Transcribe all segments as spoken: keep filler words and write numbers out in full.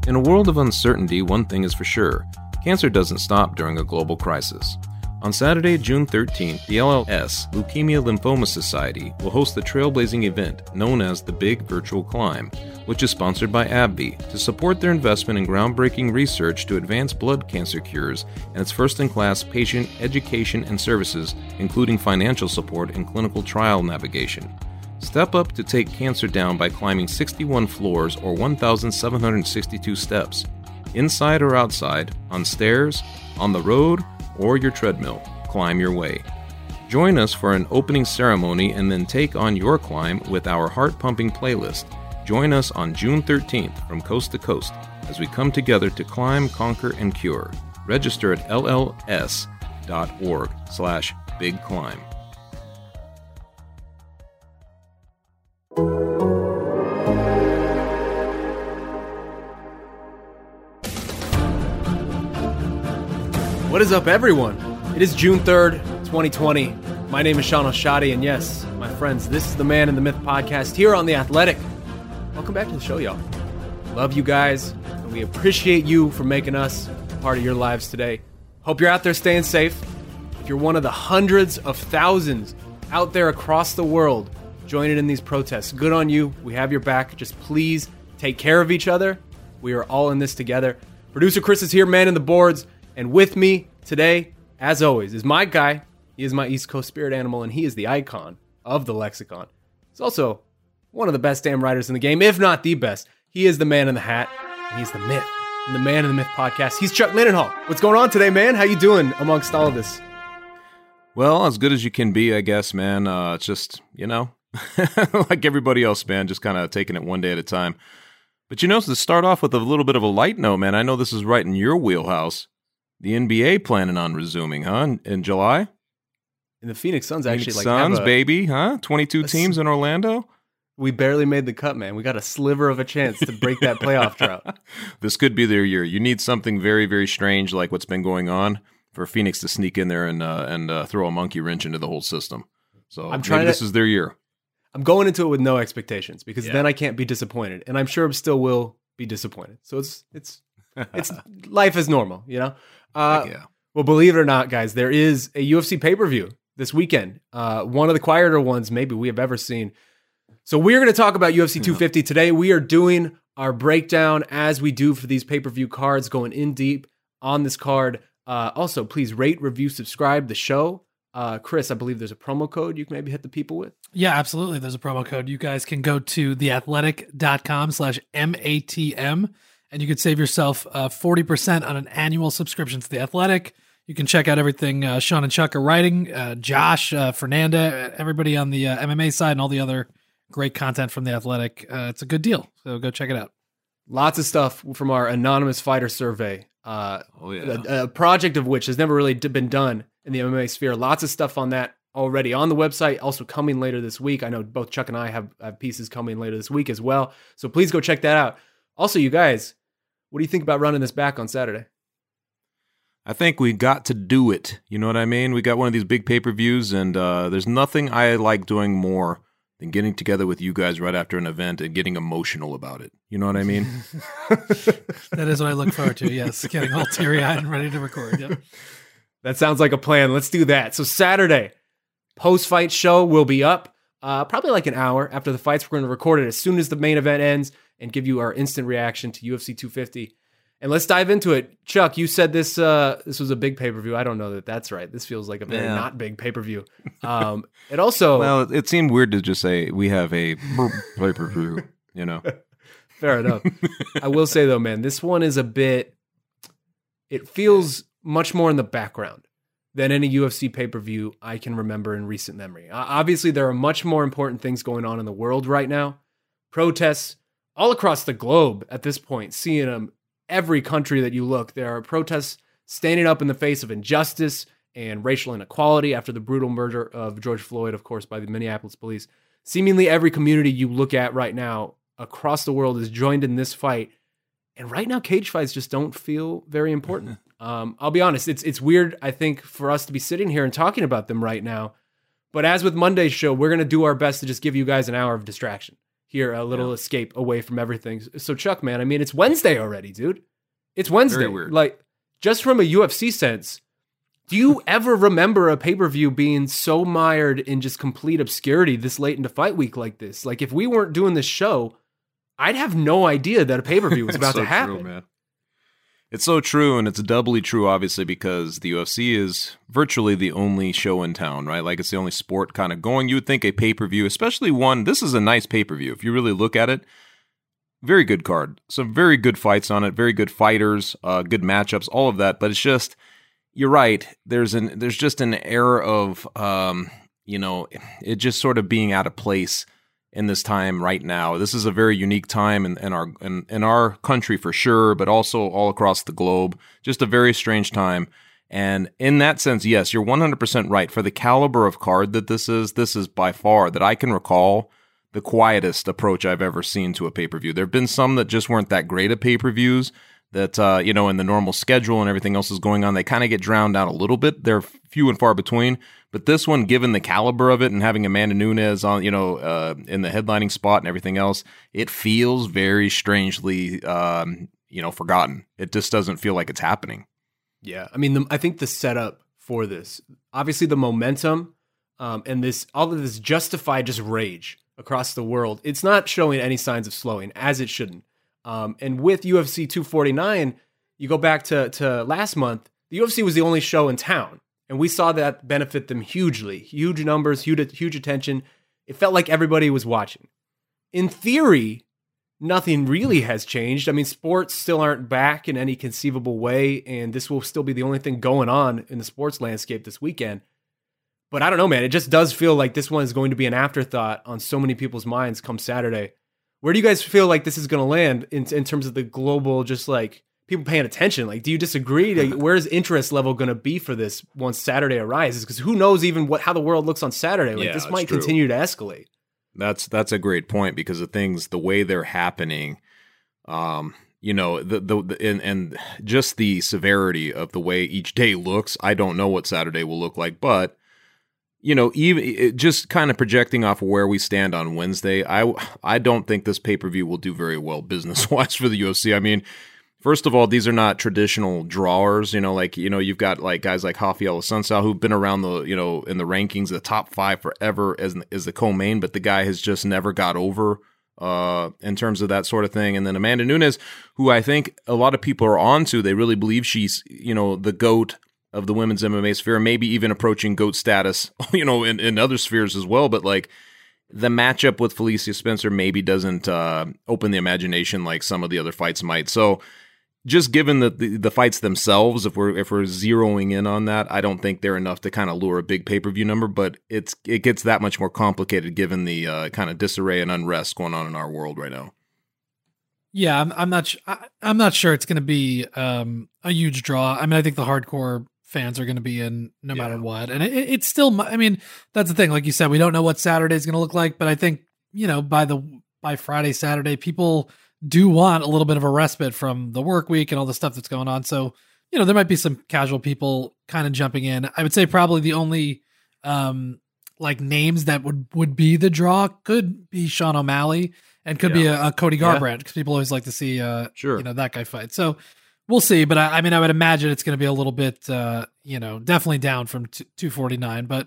In a world of uncertainty, one thing is for sure. Cancer doesn't stop during a global crisis. On Saturday, June thirteenth, the L L S, Leukemia Lymphoma Society, will host the trailblazing event known as the Big Virtual Climb, which is sponsored by AbbVie, to support their investment in groundbreaking research to advance blood cancer cures and its first-in-class patient education and services, including financial support and clinical trial navigation. Step up to take cancer down by climbing sixty-one floors or one thousand seven hundred sixty-two steps. Inside or outside, on stairs, on the road, or your treadmill, climb your way. Join us for an opening ceremony and then take on your climb with our heart-pumping playlist. Join us on June thirteenth from coast to coast as we come together to climb, conquer, and cure. Register at L L S dot org slash big climb. What is up, everyone? It is June third, twenty twenty. My name is Sean Oshadi, and yes, my friends, this is the Man in the Myth podcast here on The Athletic. Welcome back to the show, y'all. Love you guys, and we appreciate you for making us a part of your lives today. Hope you're out there staying safe. If you're one of the hundreds of thousands out there across the world joining in these protests, good on you. We have your back. Just please take care of each other. We are all in this together. Producer Chris is here, man in the boards, and with me today, as always, is my guy. He is my East Coast spirit animal, and he is the icon of the lexicon. He's also one of the best damn writers in the game, if not the best. He is the man in the hat, and he's the myth in the Man in the Myth podcast. He's Chuck Mindenhall. What's going on today, man? How you doing amongst all of this? Well, as good as you can be, I guess, man. Uh, it's just, you know, like everybody else, man, just kind of taking it one day at a time. But, you know, to start off with a little bit of a light note, man, I know this is right in your wheelhouse. The N B A planning on resuming, huh, in, in July? And the Phoenix Suns Phoenix actually like Suns, have a, baby, huh? twenty-two teams in Orlando? We barely made the cut, man. We got a sliver of a chance to break that playoff drought. This could be their year. You need something very, very strange like what's been going on for Phoenix to sneak in there and uh, and uh, throw a monkey wrench into the whole system. So I'm trying maybe to, this is their year. I'm going into it with no expectations because Yeah. then I can't be disappointed, and I'm sure I still will be disappointed. So it's it's it's life is normal, you know. Uh, yeah. Well, believe it or not, guys, there is a U F C pay-per-view this weekend. Uh, one of the quieter ones maybe we have ever seen. So we're going to talk about U F C two fifty today. We are doing our breakdown as we do for these pay-per-view cards, going in deep on this card. Uh, also, please rate, review, subscribe the show. Uh, Chris, I believe there's a promo code you can maybe hit the people with. Yeah, absolutely. There's a promo code. You guys can go to theathletic.com slash M-A-T-M, and you can save yourself uh, forty percent on an annual subscription to The Athletic. You can check out everything uh, Sean and Chuck are writing, uh, Josh, uh, Fernanda, everybody on the uh, M M A side, and all the other great content from The Athletic. Uh, it's a good deal, so go check it out. Lots of stuff from our anonymous fighter survey, uh, Oh, yeah. a, a project of which has never really d- been done in the M M A sphere. Lots of stuff on that already on the website, also coming later this week. I know both Chuck and I have, have pieces coming later this week as well, so please go check that out. Also, you guys, what do you think about running this back on Saturday? I think we got to do it. You know what I mean? We got one of these big pay-per-views, and uh, there's nothing I like doing more than getting together with you guys right after an event and getting emotional about it. You know what I mean? That is what I look forward to, yes. Getting all teary-eyed and ready to record. Yep. That sounds like a plan. Let's do that. So Saturday, post-fight show will be up uh, probably like an hour after the fights. We're going to record it as soon as the main event ends and give you our instant reaction to U F C two fifty. And let's dive into it. Chuck, you said this uh, this was a big pay-per-view. I don't know that that's right. This feels like a very Yeah. not big pay-per-view. Um, it also... Well, it seemed weird to just say we have a pay-per-view, you know? Fair enough. I will say, though, man, this one is a bit... It feels much more in the background than any U F C pay-per-view I can remember in recent memory. Uh, obviously, there are much more important things going on in the world right now. Protests all across the globe at this point, seeing them every country that you look. There are protests standing up in the face of injustice and racial inequality after the brutal murder of George Floyd, of course, by the Minneapolis police. Seemingly every community you look at right now across the world is joined in this fight. And right now, cage fights just don't feel very important. Um, I'll be honest, it's it's weird, I think, for us to be sitting here and talking about them right now. But as with Monday's show, we're going to do our best to just give you guys an hour of distraction here, a little Yeah. escape away from everything. So Chuck, man, I mean, it's Wednesday already, dude. It's Wednesday. Very weird. Like, just from a U F C sense, do you ever remember a pay-per-view being so mired in just complete obscurity this late into fight week like this? Like, if we weren't doing this show, I'd have no idea that a pay-per-view was about so to happen. True, man. It's so true, and it's doubly true, obviously, because the U F C is virtually the only show in town, right? Like, it's the only sport kind of going. You would think a pay-per-view, especially one, this is a nice pay-per-view. If you really look at it, very good card. Some very good fights on it, very good fighters, uh, good matchups, all of that. But it's just, you're right, there's an there's just an air of, um, you know, it just sort of being out of place in this time right now. This is a very unique time in, in our in, in our country for sure, but also all across the globe. Just a very strange time. And in that sense, yes, you're one hundred percent right. For the caliber of card that this is, this is by far, that I can recall, the quietest approach I've ever seen to a pay-per-view. There have been some that just weren't that great at pay-per-views, that, uh, you know, in the normal schedule and everything else is going on, they kind of get drowned out a little bit. They're few and far between. But this one, given the caliber of it and having Amanda Nunes on, you know, uh, in the headlining spot and everything else, it feels very strangely, um, you know, forgotten. It just doesn't feel like it's happening. Yeah, I mean, the, I think the setup for this, obviously the momentum um, and this, all of this justified just rage across the world, it's not showing any signs of slowing, as it shouldn't. Um, and with U F C two forty-nine, you go back to, to last month, the U F C was the only show in town. And we saw that benefit them hugely. Huge numbers, huge, huge attention. It felt like everybody was watching. In theory, nothing really has changed. I mean, sports still aren't back in any conceivable way, and this will still be the only thing going on in the sports landscape this weekend. But I don't know, man. It just does feel like this one is going to be an afterthought on so many people's minds come Saturday. Where do you guys feel like this is going to land in, in terms of the global, just like, people paying attention? Like, do you disagree? Like, where's interest level going to be for this once Saturday arises? Because who knows even what how the world looks on Saturday? Like, Yeah, this it's might true. continue to escalate. That's that's a great point, because the things, the way they're happening, um, you know, the the, the and, and just the severity of the way each day looks. I don't know what Saturday will look like, but you know, even it, just kind of projecting off of where we stand on Wednesday, I I don't think this pay per view will do very well business wise for the U F C. I mean, first of all, these are not traditional drawers. You know, like, you know, you've got like guys like Rafael Assunção, who've been around the, you know, in the rankings, the top five forever as, as the co-main, but the guy has just never got over uh, in terms of that sort of thing. And then Amanda Nunes, who I think a lot of people are onto, they really believe she's, you know, the GOAT of the women's M M A sphere, maybe even approaching GOAT status, you know, in, in other spheres as well. But like, the matchup with Felicia Spencer maybe doesn't uh, open the imagination like some of the other fights might. So, just given the, the the fights themselves, if we're if we're zeroing in on that, I don't think they're enough to kind of lure a big pay per view number. But it's it gets that much more complicated given the uh, kind of disarray and unrest going on in our world right now. Yeah, I'm, I'm not. Sh- I, I'm not sure it's going to be um, a huge draw. I mean, I think the hardcore fans are going to be in no Yeah. matter what, and it, it's still. I mean, that's the thing. Like you said, we don't know what Saturday is going to look like, but I think, you know, by the by Friday, Saturday, people do want a little bit of a respite from the work week and all the stuff that's going on. So, you know, there might be some casual people kind of jumping in. I would say probably the only um, like names that would, would be the draw could be Sean O'Malley and could be a, a Cody Yeah. Garbrandt, because people always like to see, uh, Sure. you know, that guy fight. So we'll see. But I, I mean, I would imagine it's going to be a little bit, uh, you know, definitely down from t- two forty-nine, but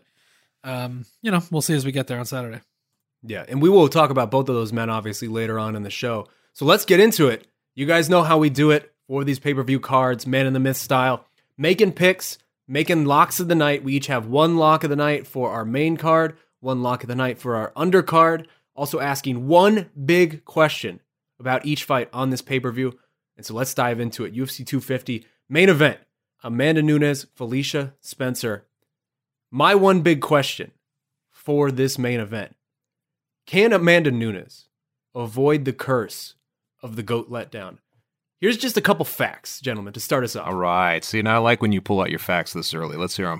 um, you know, we'll see as we get there on Saturday. Yeah, and we will talk about both of those men obviously later on in the show. So let's get into it. You guys know how we do it for these pay-per-view cards, Man in the Myth style. Making picks, making locks of the night. We each have one lock of the night for our main card, one lock of the night for our undercard. Also asking one big question about each fight on this pay-per-view. And so let's dive into it. U F C two fifty, main event. Amanda Nunes, Felicia Spencer. My one big question for this main event. Can Amanda Nunes avoid the curse of the GOAT letdown? Here's just a couple facts, gentlemen, to start us off. All right. See, now I like when you pull out your facts this early. Let's hear them.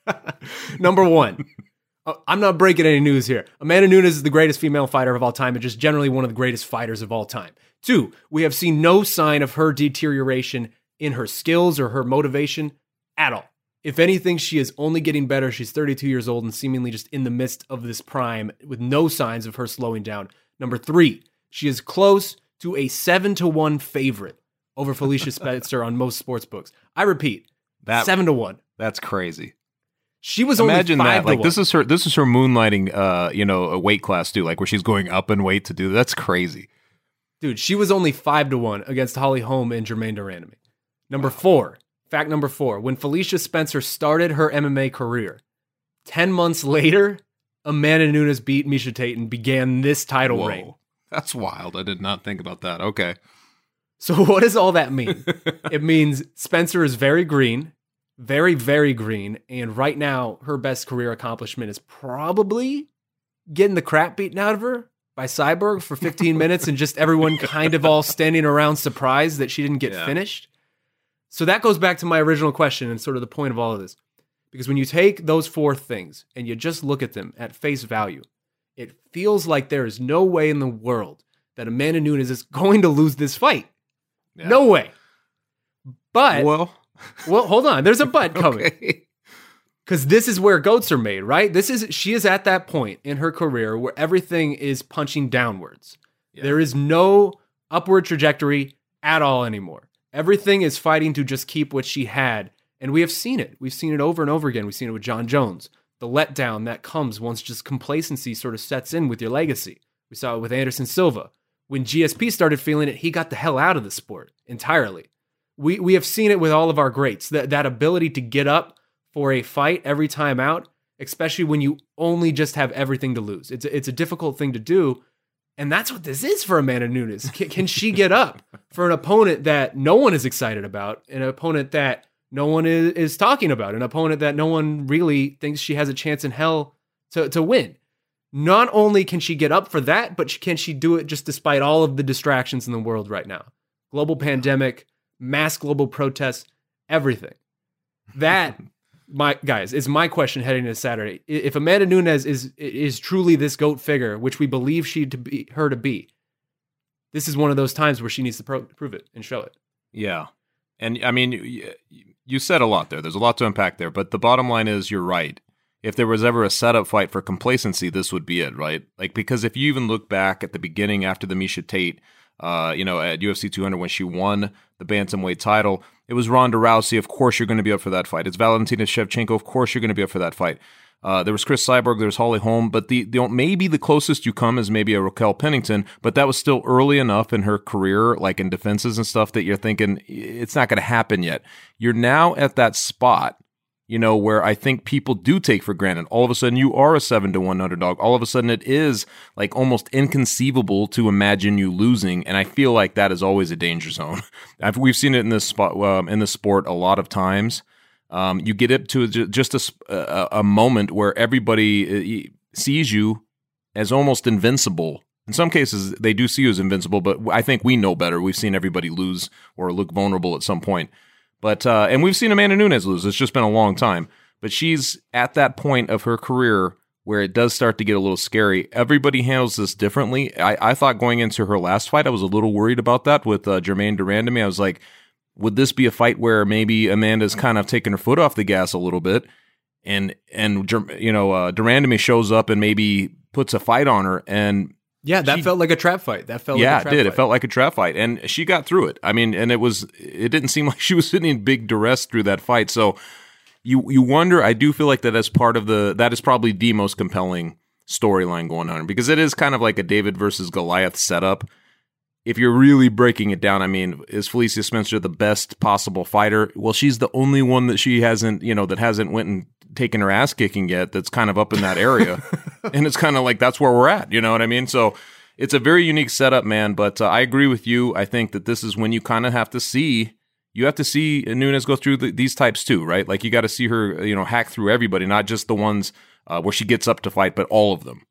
Number one, uh, I'm not breaking any news here. Amanda Nunes is the greatest female fighter of all time and just generally one of the greatest fighters of all time. Two, we have seen no sign of her deterioration in her skills or her motivation at all. If anything, she is only getting better. She's thirty-two years old and seemingly just in the midst of this prime with no signs of her slowing down. Number three, she is close to a seven to one favorite over Felicia Spencer on most sports books. I repeat, that, seven to one. That's crazy. She was Imagine only five that. Like to this one. is her. This is her moonlighting. Uh, you know, a weight class too. Like where she's going up in weight to do. That's crazy. Dude, she was only five to one against Holly Holm and Jermaine Durandamy. Number four, fact number four, when Felicia Spencer started her M M A career, ten months later, Amanda Nunes beat Miesha Tate and began this title Whoa. reign. That's wild. I did not think about that. Okay. So what does all that mean? It means Spencer is very green, very, very green, and right now her best career accomplishment is probably getting the crap beaten out of her by Cyborg for fifteen minutes and just everyone kind of all standing around surprised that she didn't get yeah. finished. So that goes back to my original question and sort of the point of all of this. Because when you take those four things and you just look at them at face value, it feels like there is no way in the world that Amanda Nunes is going to lose this fight. Yeah. No way. But, well, well, hold on. There's a but coming. Okay. Because this is where goats are made, right? This is she is at that point in her career where everything is punching downwards. Yeah. There is no upward trajectory at all anymore. Everything is fighting to just keep what she had. And we have seen it. We've seen it over and over again. We've seen it with John Jones. The letdown that comes once just complacency sort of sets in with your legacy. We saw it with Anderson Silva. When G S P started feeling it, he got the hell out of the sport entirely. We we have seen it with all of our greats. That, that ability to get up for a fight every time out, especially when you only just have everything to lose. It's a, it's a difficult thing to do, and that's what this is for Amanda Nunes. Can, can she get up for an opponent that no one is excited about, an opponent that no one is, is talking about, an opponent that no one really thinks she has a chance in hell to, to win? Not only can she get up for that, but can she do it just despite all of the distractions in the world right now? Global pandemic, mass global protests, everything. That... My guys, is my question heading into Saturday. If Amanda Nunes is is truly this GOAT figure, which we believe she to be her to be, this is one of those times where she needs to pro- prove it and show it. Yeah, and I mean, you, you said a lot there. There's a lot to unpack there, but the bottom line is, you're right. If there was ever a setup fight for complacency, this would be it, right? Like, because if you even look back at the beginning after the Miesha Tate, uh, you know, at U F C two hundred when she won the bantamweight title, it was Ronda Rousey. Of course, you're going to be up for that fight. It's Valentina Shevchenko. Of course, you're going to be up for that fight. Uh, there was Chris Cyborg. There was Holly Holm. But the, the maybe the closest you come is maybe a Raquel Pennington. But that was still early enough in her career, like in defenses and stuff, that you're thinking it's not going to happen yet. You're now at that spot, you know, where I think people do take for granted. All of a sudden, you are a seven to one underdog. All of a sudden, it is like almost inconceivable to imagine you losing. And I feel like that is always a danger zone. I've, we've seen it in this spot, um, in the sport a lot of times. Um, you get it to just a, a, a moment where everybody sees you as almost invincible. In some cases, they do see you as invincible, but I think we know better. We've seen everybody lose or look vulnerable at some point. But uh, and we've seen Amanda Nunes lose. It's just been a long time. But she's at that point of her career where it does start to get a little scary. Everybody handles this differently. I, I thought going into her last fight, I was a little worried about that with uh, Jermaine Durandamy. I was like, would this be a fight where maybe Amanda's kind of taking her foot off the gas a little bit, and and you know uh, Durandamy shows up and maybe puts a fight on her, and yeah, that she, felt like a trap fight. That felt yeah, like a trap it did. Fight. It felt like a trap fight, and she got through it. I mean, and it was it didn't seem like she was sitting in big duress through that fight. So you you wonder. I do feel like that as part of the that is probably the most compelling storyline going on, because it is kind of like a David versus Goliath setup. If you're really breaking it down, I mean, is Felicia Spencer the best possible fighter? Well, she's the only one that she hasn't, you know, that hasn't went and taken her ass kicking yet. That's kind of up in that area, and it's kind of like that's where we're at. You know what I mean? So it's a very unique setup, man. But uh, I agree with you. I think that this is when you kind of have to see. You have to see Nunes go through the, these types too, right? Like you got to see her, you know, hack through everybody, not just the ones uh, where she gets up to fight, but all of them.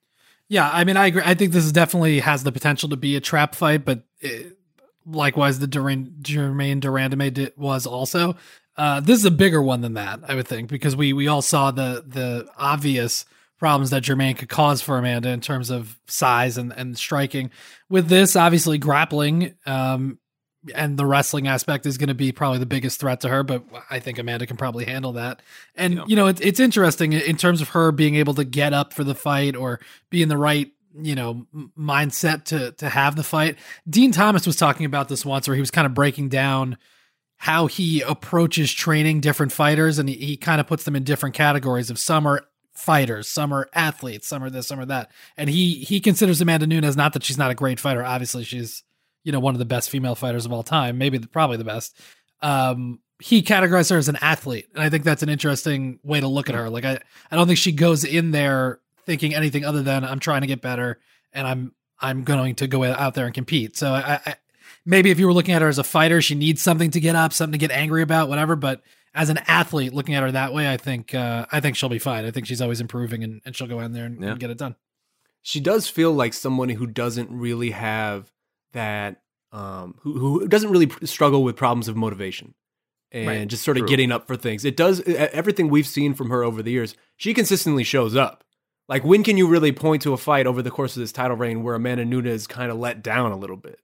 Yeah, I mean, I agree. I think this is definitely has the potential to be a trap fight, but it, likewise, the Duran, Jermaine Durandamy did, was also. Uh, this is a bigger one than that, I would think, because we we all saw the the obvious problems that Jermaine could cause for Amanda in terms of size and, and striking. With this, obviously, grappling um, and the wrestling aspect is going to be probably the biggest threat to her, but I think Amanda can probably handle that. And, yeah. you know, it, it's interesting in terms of her being able to get up for the fight or be in the right you know, m- mindset to to have the fight. Dean Thomas was talking about this once, where he was kind of breaking down how he approaches training different fighters, and he, he kind of puts them in different categories of some are fighters, some are athletes, some are this, some are that. And he he considers Amanda Nunes, not that she's not a great fighter. Obviously, she's, you know, one of the best female fighters of all time, maybe the, probably the best. Um, he categorized her as an athlete, and I think that's an interesting way to look at her. Like, I, I don't think she goes in there thinking anything other than I'm trying to get better and I'm I'm going to go out there and compete. So I, I maybe if you were looking at her as a fighter, she needs something to get up, something to get angry about, whatever. But as an athlete, looking at her that way, I think uh, I think she'll be fine. I think she's always improving, and, and she'll go in there and, yeah. and get it done. She does feel like someone who doesn't really have that, um, who who doesn't really struggle with problems of motivation and right. just sort of True. getting up for things. It does everything we've seen from her over the years. She consistently shows up. Like, when can you really point to a fight over the course of this title reign where Amanda Nunes kind of let down a little bit?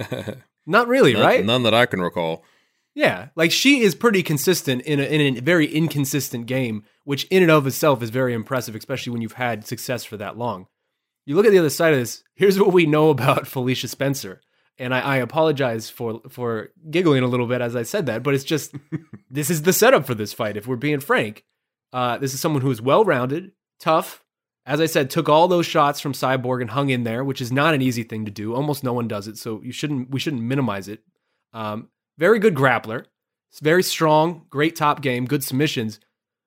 Not really, none, right? None that I can recall. Yeah, like she is pretty consistent in a, in a very inconsistent game, which in and of itself is very impressive, especially when you've had success for that long. You look at the other side of this, here's what we know about Felicia Spencer. And I, I apologize for, for giggling a little bit as I said that, but it's just, this is the setup for this fight, if we're being frank. Uh, this is someone who is well-rounded, tough, as I said, took all those shots from Cyborg and hung in there, which is not an easy thing to do. Almost no one does it, so you shouldn't we shouldn't minimize it. Um, very good grappler. It's very strong, great top game, good submissions.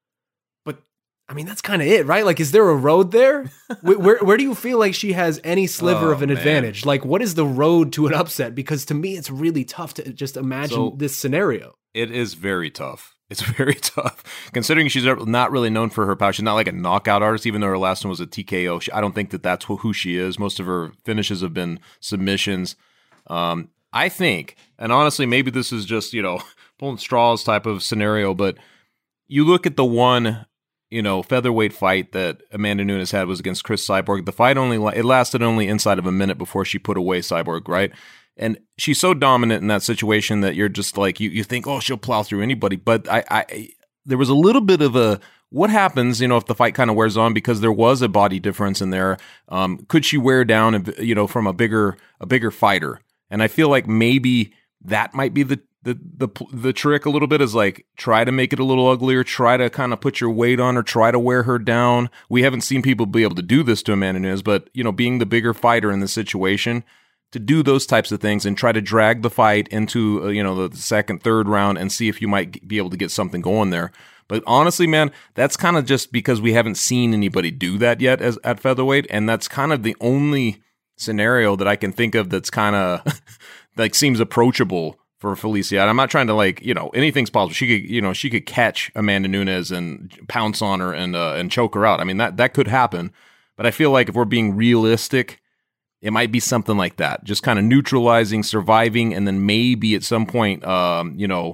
But, I mean, that's kind of it, right? Like, is there a road there? where, where where do you feel like she has any sliver oh, of an man. advantage? Like, what is the road to an upset? Because to me, it's really tough to just imagine so, this scenario. It is very tough. It's very tough, considering she's not really known for her power. She's not like a knockout artist, even though her last one was a T K O. She, I don't think that that's who she is. Most of her finishes have been submissions. Um, I think, and honestly, maybe this is just, you know, pulling straws type of scenario, but you look at the one, you know, featherweight fight that Amanda Nunes had was against Chris Cyborg. The fight only, it lasted only inside of a minute before she put away Cyborg, right? And she's so dominant in that situation that you're just like, you, you think, oh, she'll plow through anybody. But I, I, there was a little bit of a, what happens, you know, if the fight kind of wears on, because there was a body difference in there. Um, could she wear down, you know, from a bigger, a bigger fighter? And I feel like maybe that might be the, the, the, the trick a little bit, is like, try to make it a little uglier, try to kind of put your weight on her, try to wear her down. We haven't seen people be able to do this to Amanda Nunes, but, you know, being the bigger fighter in this situation, to do those types of things and try to drag the fight into, uh, you know, the second, third round and see if you might be able to get something going there. But honestly, man, that's kind of just because we haven't seen anybody do that yet as at featherweight, and that's kind of the only scenario that I can think of that's kind of like seems approachable for Felicia. And I'm not trying to, like, you know, anything's possible. She could, you know, she could catch Amanda Nunes and pounce on her and uh, and choke her out. I mean, that that could happen. But I feel like if we're being realistic, it might be something like that, just kind of neutralizing, surviving, and then maybe at some point, um, you know,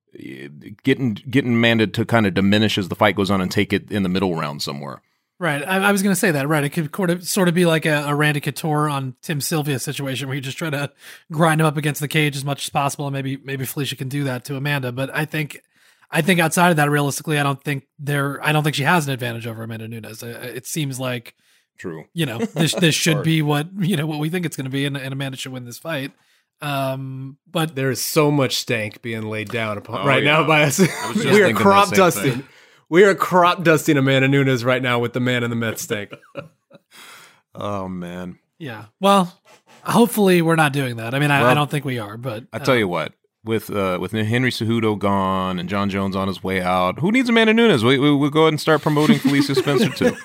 getting getting Amanda to kind of diminish as the fight goes on and take it in the middle round somewhere. Right. I, I was going to say that, right. It could sort of, sort of be like a, a Randy Couture on Tim Sylvia situation where you just try to grind him up against the cage as much as possible. And maybe, maybe Felicia can do that to Amanda. But I think, I think outside of that, realistically, I don't think there, I don't think she has an advantage over Amanda Nunes. It seems like, True. You know, this this should be what, you know, what we think it's going to be, and, and Amanda should win this fight. Um, but there is so much stank being laid down upon oh, right yeah. now by us. We are crop dusting. Thing. We are crop dusting Amanda Nunes right now with the man in the myth stank. Oh man. Yeah. Well, hopefully we're not doing that. I mean, I, well, I don't think we are, but I tell uh, you what. With uh, with Henry Cejudo gone and John Jones on his way out, who needs Amanda Nunes? We, we, we'll go ahead and start promoting Felicia Spencer too.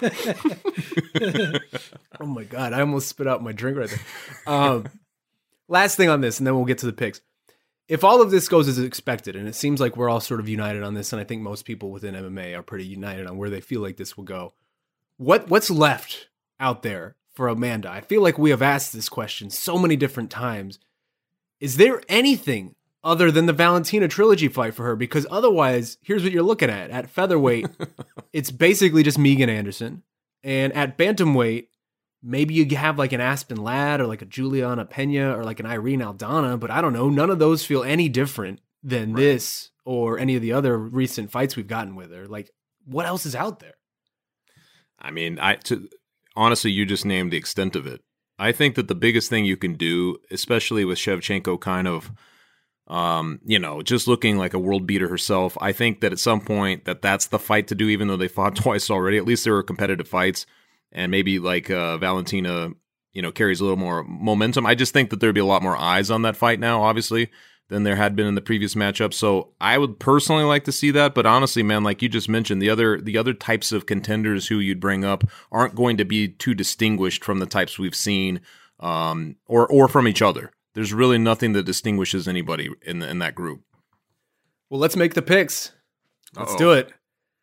Oh my God, I almost spit out my drink right there. Um, last thing on this, and then we'll get to the picks. If all of this goes as expected, and it seems like we're all sort of united on this, and I think most people within M M A are pretty united on where they feel like this will go, what what's left out there for Amanda? I feel like we have asked this question so many different times. Is there anything other than the Valentina trilogy fight for her? Because otherwise, here's what you're looking at. At featherweight, it's basically just Megan Anderson. And at bantamweight, maybe you have like an Aspen Ladd or like a Juliana Pena or like an Irene Aldana, but I don't know. None of those feel any different than right. this or any of the other recent fights we've gotten with her. Like, what else is out there? I mean, I to honestly, you just named the extent of it. I think that the biggest thing you can do, especially with Shevchenko kind of, um, you know, just looking like a world beater herself, I think that at some point that that's the fight to do, even though they fought twice already. At least there were competitive fights, and maybe like uh, Valentina, you know, carries a little more momentum. I just think that there'd be a lot more eyes on that fight now, obviously, than there had been in the previous matchup. So I would personally like to see that. But honestly, man, like you just mentioned, the other the other types of contenders who you'd bring up aren't going to be too distinguished from the types we've seen, um, or or from each other. There's really nothing that distinguishes anybody in the, in that group. Well, let's make the picks. Let's Uh-oh. do it.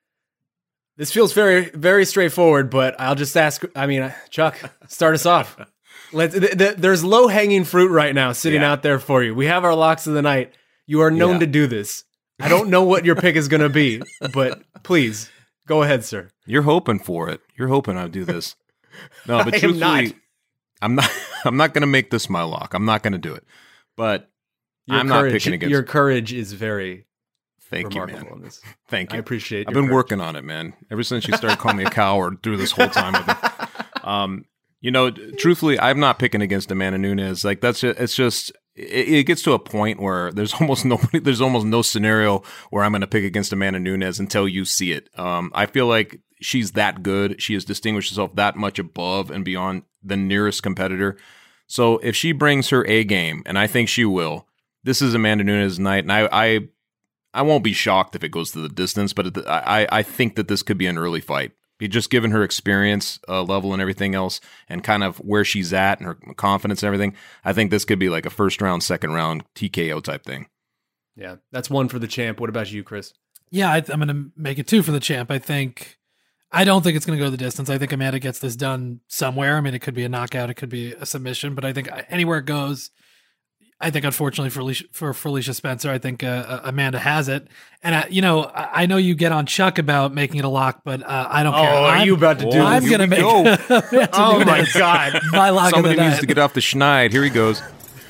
This feels very, very straightforward, but I'll just ask, I mean, Chuck, start us off. Let's, th- th- there's low-hanging fruit right now sitting Yeah. out there for you. We have our locks of the night. You are known Yeah. to do this. I don't know what your pick is going to be, but please, go ahead, sir. You're hoping for it. You're hoping I'll do this. No, but I am truthfully, not. I'm not. I'm not going to make this my lock. I'm not going to do it. But Your I'm courage, not picking against. Your courage is very Thank you, remarkable man. in this. Thank you. I appreciate I've your been courage. working on it, man. Ever since you started calling me a coward through this whole time. With it. Um, you know, truthfully, I'm not picking against Amanda Nunes. Like that's just, it's just it, it gets to a point where there's almost nobody, there's almost no scenario where I'm going to pick against Amanda Nunes until you see it. Um, I feel like she's that good. She has distinguished herself that much above and beyond the nearest competitor. So if she brings her A game, and I think she will, this is Amanda Nunes' night, and I, I, I won't be shocked if it goes to the distance. But it, I, I think that this could be an early fight. Just given her experience uh, level and everything else, and kind of where she's at and her confidence and everything, I think this could be like a first round, second round T K O type thing. Yeah, that's one for the champ. What about you, Chris? Yeah, I, I'm going to make it two for the champ. I think. I don't think it's going to go the distance. I think Amanda gets this done somewhere. I mean, it could be a knockout, it could be a submission, but I think anywhere it goes, I think unfortunately for Felicia, for Felicia Spencer, I think uh, Amanda has it. And uh, you know, I, I know you get on Chuck about making it a lock, but uh, I don't Oh, care. are I'm, you about to do I'm this? going to Here we make. go. Oh my God. My lock Somebody of the needs night. to get off the schneid. Here he goes.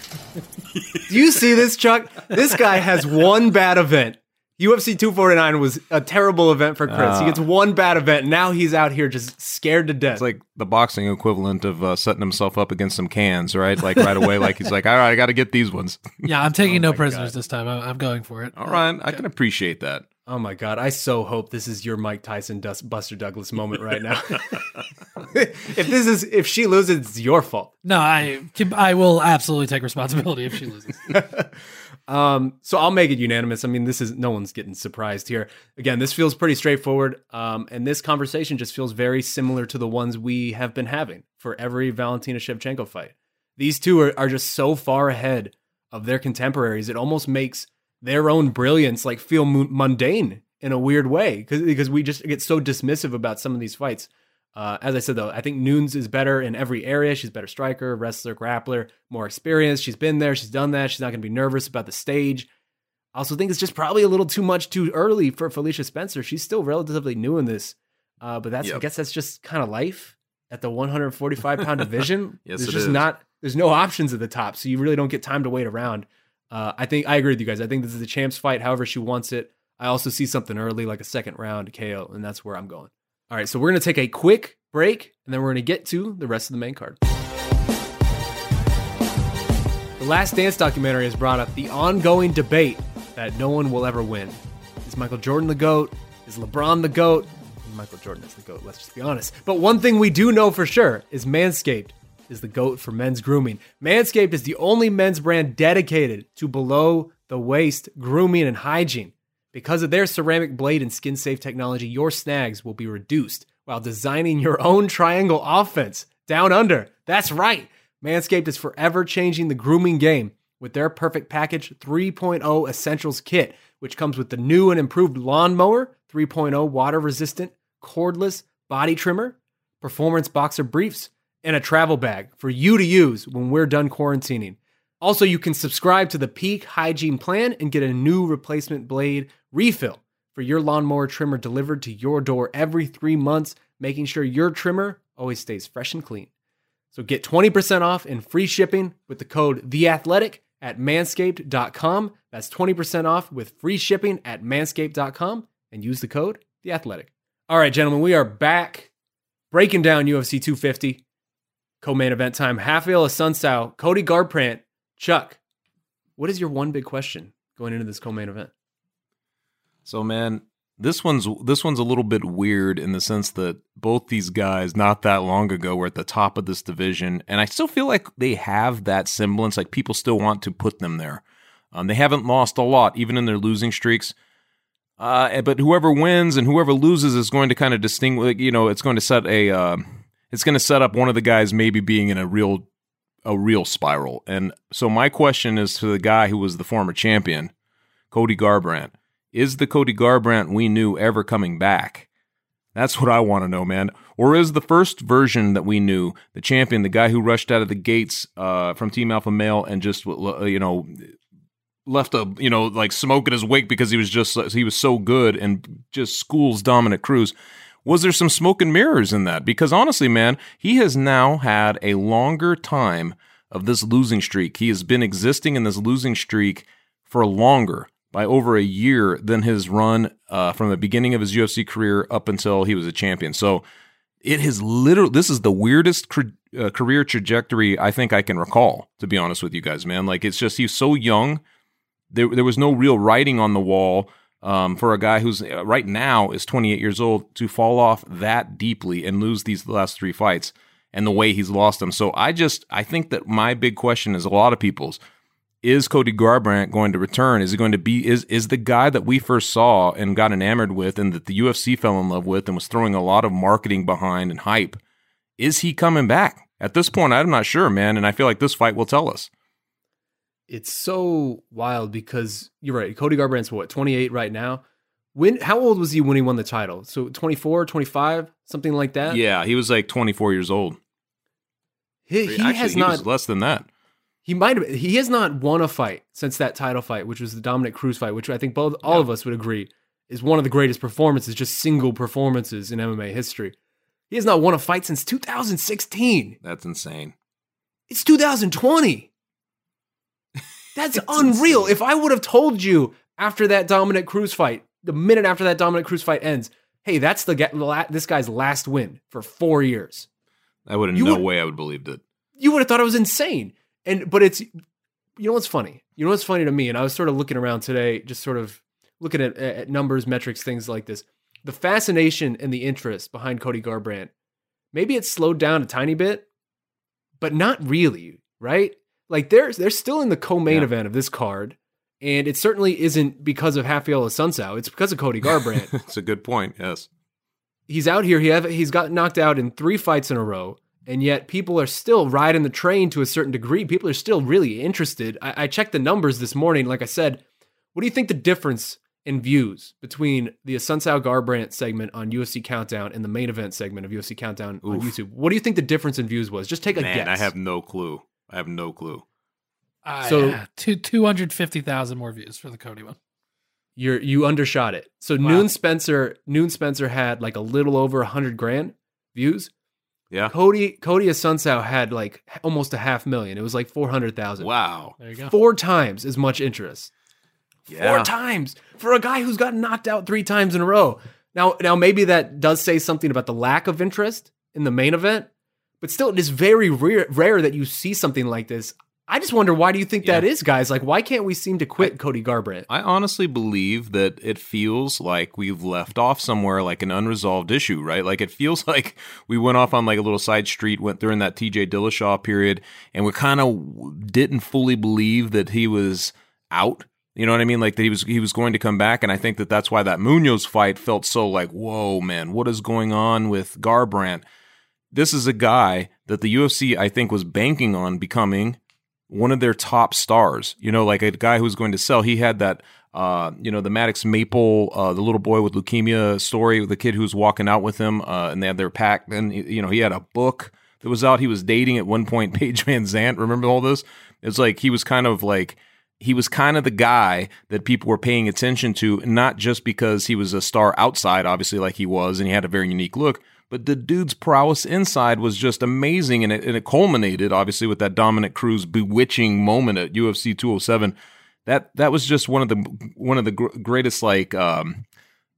Do you see this, Chuck? This guy has one bad event. U F C two forty-nine was a terrible event for Chris. Uh, he gets one bad event. Now he's out here just scared to death. It's like the boxing equivalent of uh, setting himself up against some cans, right? Like right away, like he's like, all right, I got to get these ones. Yeah, I'm taking Oh no my prisoners God. this time. I'm, I'm going for it. All right, I can appreciate that. Oh my God. I so hope this is your Mike Tyson Dust Buster Douglas moment right now. if this is, if she loses, it's your fault. No, I can, I will absolutely take responsibility if she loses. Um, so I'll make it unanimous. I mean, this is, no one's getting surprised here. Again, this feels pretty straightforward. Um, and this conversation just feels very similar to the ones we have been having for every Valentina Shevchenko fight. These two are, are just so far ahead of their contemporaries. It almost makes their own brilliance like feel mu- mundane in a weird way because because we just get so dismissive about some of these fights. Uh, as I said, though, I think Nunes is better in every area. She's a better striker, wrestler, grappler, more experienced. She's been there. She's done that. She's not going to be nervous about the stage. I also think it's just probably a little too much too early for Felicia Spencer. She's still relatively new in this. Uh, but that's Yep. I guess that's just kind of life at the one forty-five pound division. Yes, There's it just is. not, there's no options at the top. So you really don't get time to wait around. Uh, I think I agree with you guys. I think this is the champ's fight, however she wants it. I also see something early, like a second round K O, and that's where I'm going. All right, so we're going to take a quick break, and then we're going to get to the rest of the main card. The Last Dance documentary has brought up the ongoing debate that no one will ever win. Is Michael Jordan the GOAT? Is LeBron the GOAT? Michael Jordan is the GOAT, let's just be honest. But one thing we do know for sure is Manscaped is the GOAT for men's grooming. Manscaped is the only men's brand dedicated to below-the-waist grooming and hygiene. Because of their ceramic blade and skin-safe technology, your snags will be reduced while designing your own triangle offense down under. That's right. Manscaped is forever changing the grooming game with their Perfect Package three point oh Essentials Kit, which comes with the new and improved Lawnmower three point oh water-resistant, cordless body trimmer, performance boxer briefs, and a travel bag for you to use when we're done quarantining. Also, you can subscribe to the Peak Hygiene Plan and get a new replacement blade refill for your lawnmower trimmer delivered to your door every three months, making sure your trimmer always stays fresh and clean. So get twenty percent off and free shipping with the code THEATHLETIC at manscaped dot com. That's twenty percent off with free shipping at manscaped dot com and use the code THEATHLETIC. All right, gentlemen, we are back breaking down U F C two fifty, co-main event time. Rafael Assunção, Cody Garbrandt. Chuck, what is your one big question going into this co-main event? So, man, this one's this one's a little bit weird in the sense that both these guys not that long ago were at the top of this division, and I still feel like they have that semblance, like people still want to put them there. Um, they haven't lost a lot, even in their losing streaks. Uh, but whoever wins and whoever loses is going to kind of distinguish, you know, it's going to set a, uh, it's going to set up one of the guys maybe being in a real, a real spiral. And so my question is to the guy who was the former champion, Cody Garbrandt. Is the Cody Garbrandt we knew ever coming back? That's what I want to know, man. Or is the first version that we knew, the champion, the guy who rushed out of the gates uh, from Team Alpha Male and just, you know, left a, you know, like smoke in his wake because he was just, he was so good and just schools Dominic Cruz. Was there some smoke and mirrors in that? Because honestly, man, he has now had a longer time of this losing streak. He has been existing in this losing streak for longer, by over a year, than his run uh, from the beginning of his U F C career up until he was a champion. So it has literally, this is the weirdest cr- uh, career trajectory I think I can recall, to be honest with you guys, man. Like, it's just, he's so young. There, there was no real writing on the wall um, for a guy who's uh, right now is twenty-eight years old to fall off that deeply and lose these last three fights and the way he's lost them. So I just, I think that my big question is a lot of people's, is Cody Garbrandt going to return? Is he going to be, is is the guy that we first saw and got enamored with and that the U F C fell in love with and was throwing a lot of marketing behind and hype, is he coming back? At this point, I'm not sure, man, and I feel like this fight will tell us. It's so wild because you're right. Cody Garbrandt's what, twenty-eight right now? When? How old was he when he won the title? So twenty-four, twenty-five, something like that? Yeah, he was like twenty-four years old. He, he Actually, has he not... was less than that. He might have. He has not won a fight since that title fight, which was the Dominic Cruz fight, which I think both all yeah. of us would agree is one of the greatest performances, just single performances in M M A history. He has not won a fight since two thousand sixteen. That's insane. It's two thousand twenty. That's unreal. Insane. If I would have told you after that Dominic Cruz fight, the minute after that Dominic Cruz fight ends, hey, that's the this guy's last win for four years. I would have no would, way I would have believed it. You would have thought it was insane. And but it's, you know what's funny? You know what's funny to me? And I was sort of looking around today, just sort of looking at, at numbers, metrics, things like this. The fascination and the interest behind Cody Garbrandt, maybe it's slowed down a tiny bit, but not really, right? Like they're, they're still in the co-main yeah. event of this card, and it certainly isn't because of Rafael Assunção. It's because of Cody Garbrandt. It's a good point, yes. He's out here. He have, he's got knocked out in three fights in a row. And yet people are still riding the train to a certain degree. People are still really interested. I, I checked the numbers this morning. Like I said, what do you think the difference in views between the Assunção Garbrandt segment on U F C Countdown and the main event segment of U F C Countdown Oof. on YouTube? What do you think the difference in views was? Just take a Man, guess. I have no clue. I have no clue. Uh, so yeah. two, two hundred fifty thousand more views for the Cody one. You're, you undershot it. So wow. Noon Spencer, Noon Spencer had like a little over a hundred grand views. Yeah. Cody Cody Assunção had like almost a half million. It was like four hundred thousand. Wow. There you go. Four times as much interest. Yeah. Four times for a guy who's gotten knocked out three times in a row. Now, now maybe that does say something about the lack of interest in the main event, but still it is very rare, rare that you see something like this. I just wonder, why do you think yeah. that is, guys? Like, why can't we seem to quit I, Cody Garbrandt? I honestly believe that it feels like we've left off somewhere like an unresolved issue, right? Like, it feels like we went off on like a little side street, went during that T J Dillashaw period, and we kind of didn't fully believe that he was out. You know what I mean? Like that he was he was going to come back, and I think that that's why that Munoz fight felt so like, whoa, man, what is going on with Garbrandt? This is a guy that the U F C, I think, was banking on becoming one of their top stars, you know, like a guy who's going to sell. He had that, uh, you know, the Maddox Maple, uh, the little boy with leukemia story, the kid who was walking out with him, uh, and they had their pack. And, you know, he had a book that was out. He was dating at one point Paige Van Zandt. Remember all this? It's like he was kind of like, he was kind of the guy that people were paying attention to, not just because he was a star outside, obviously, like he was, and he had a very unique look, but the dude's prowess inside was just amazing, and it, and it culminated, obviously, with that Dominic Cruz bewitching moment at U F C two oh seven. That that was just one of the one of the gr- greatest, like, um,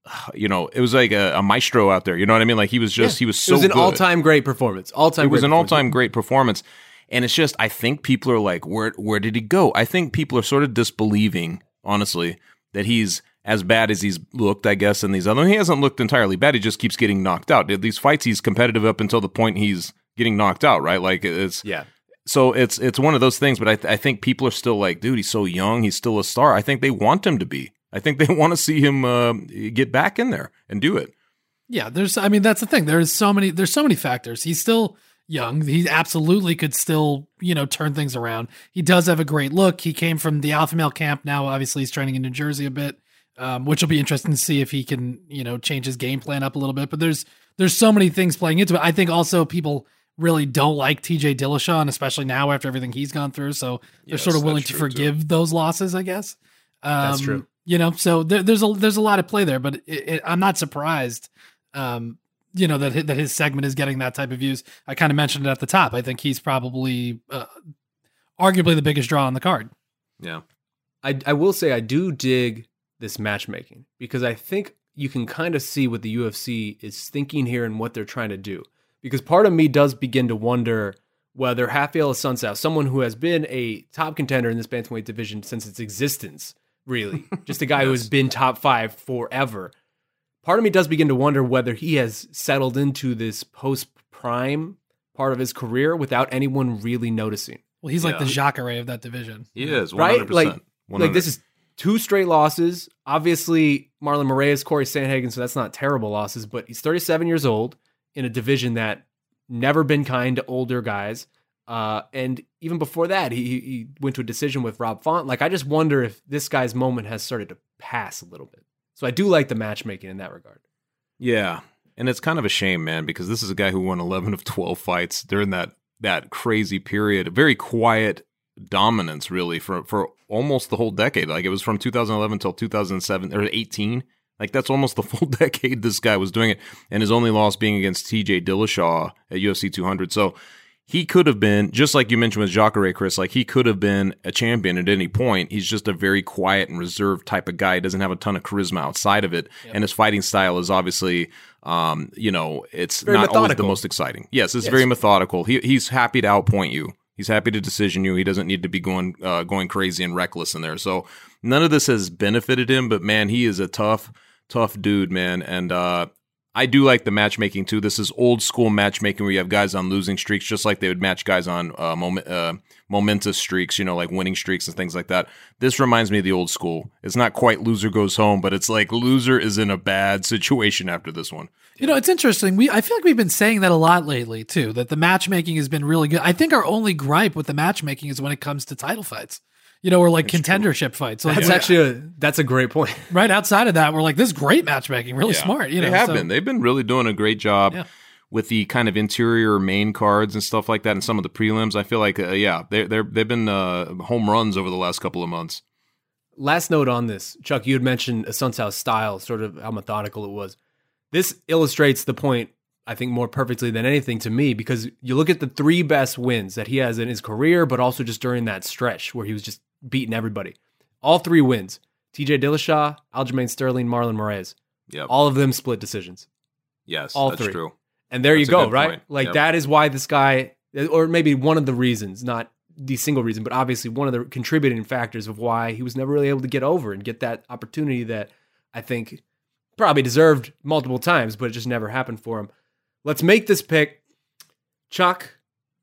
you know, it was like a, a maestro out there. You know what I mean? Like he was just, Yeah. he was so It was an good. all-time great performance. All-time. It was great an performance. all-time great performance. And it's just, I think people are like, where where did he go? I think people are sort of disbelieving, honestly, that he's as bad as he's looked, I guess, in these other. He hasn't looked entirely bad. He just keeps getting knocked out. These fights, he's competitive up until the point he's getting knocked out, right? Like it's Yeah. So it's it's one of those things. But I th- I think people are still like, dude, he's so young. He's still a star. I think they want him to be. I think they want to see him uh, get back in there and do it. Yeah, there's. I mean, that's the thing. There's so many. There's so many factors. He's still young. He absolutely could still, you know, turn things around. He does have a great look. He came from the Alpha Male camp. Now, obviously, he's training in New Jersey a bit, um, which will be interesting to see if he can, you know, change his game plan up a little bit. But there's there's so many things playing into it. I think also people really don't like T J Dillashaw, and especially now after everything he's gone through. So they're Yes, sort of willing that's to true, forgive too. those losses, I guess. Um, That's true. You know, so there, there's a there's a lot of play there, but it, it, I'm not surprised. Um, you know that that his segment is getting that type of views. I kind of mentioned it at the top. I think he's probably, uh, arguably, the biggest draw on the card. Yeah. I, I will say I do dig this matchmaking because I think you can kind of see what the U F C is thinking here and what they're trying to do. Because part of me does begin to wonder whether Rafael Assunção, someone who has been a top contender in this bantamweight division since its existence, really, just a guy who has been top five forever. Part of me does begin to wonder whether he has settled into this post-prime part of his career without anyone really noticing. Well, he's like Yeah. the Jacare of that division. He is, one Right? hundred percent. Like, like this is two straight losses. Obviously, Marlon Moraes, Corey Sandhagen, so that's not terrible losses, but he's thirty-seven years old in a division that never been kind to older guys. Uh, and even before that, he, he went to a decision with Rob Font. Like, I just wonder if this guy's moment has started to pass a little bit. So I do like the matchmaking in that regard. Yeah. And it's kind of a shame, man, because this is a guy who won eleven of twelve fights during that that crazy period. A very quiet dominance, really, for, for almost the whole decade. Like, it was from two thousand eleven till two thousand seven or eighteen. Like, that's almost the full decade this guy was doing it. And his only loss being against T J Dillashaw at U F C two hundred. So he could have been, just like you mentioned with Jacare, Chris, like he could have been a champion at any point. He's just a very quiet and reserved type of guy. He doesn't have a ton of charisma outside of it. Yep. And his fighting style is obviously, um, you know, it's very not methodical. always the most exciting. Yes, it's Yes. very methodical. He He's happy to outpoint you. He's happy to decision you. He doesn't need to be going uh, going crazy and reckless in there. So none of this has benefited him, but man, he is a tough, tough dude, man. And uh, I do like the matchmaking too. This is old school matchmaking where you have guys on losing streaks, just like they would match guys on uh, moment, uh, momentous streaks, you know, like winning streaks and things like that. This reminds me of the old school. It's not quite loser goes home, but it's like loser is in a bad situation after this one. You know, it's interesting. We I feel like we've been saying that a lot lately too, that the matchmaking has been really good. I think our only gripe with the matchmaking is when it comes to title fights. You know, or like That's contendership fights. So That's like, actually a, that's a great point. right outside of that, we're like, this is great matchmaking, really Yeah. smart. You know, they have so- been. They've been really doing a great job Yeah. with the kind of interior main cards and stuff like that, and some of the prelims. I feel like, uh, yeah, they they they've been uh, home runs over the last couple of months. Last note on this, Chuck, you had mentioned Assunção's style, sort of how methodical it was. This illustrates the point, I think, more perfectly than anything to me, because you look at the three best wins that he has in his career, but also just during that stretch where he was just beating everybody. All three wins. T J Dillashaw, Aljamain Sterling, Marlon Moraes. Yep. All of them split decisions. Yes, all that's three. true. And there That's you a go, good right? point. Like Yep. that is why this guy, or maybe one of the reasons, not the single reason, but obviously one of the contributing factors of why he was never really able to get over and get that opportunity that I think probably deserved multiple times, but it just never happened for him. Let's make this pick. Chuck,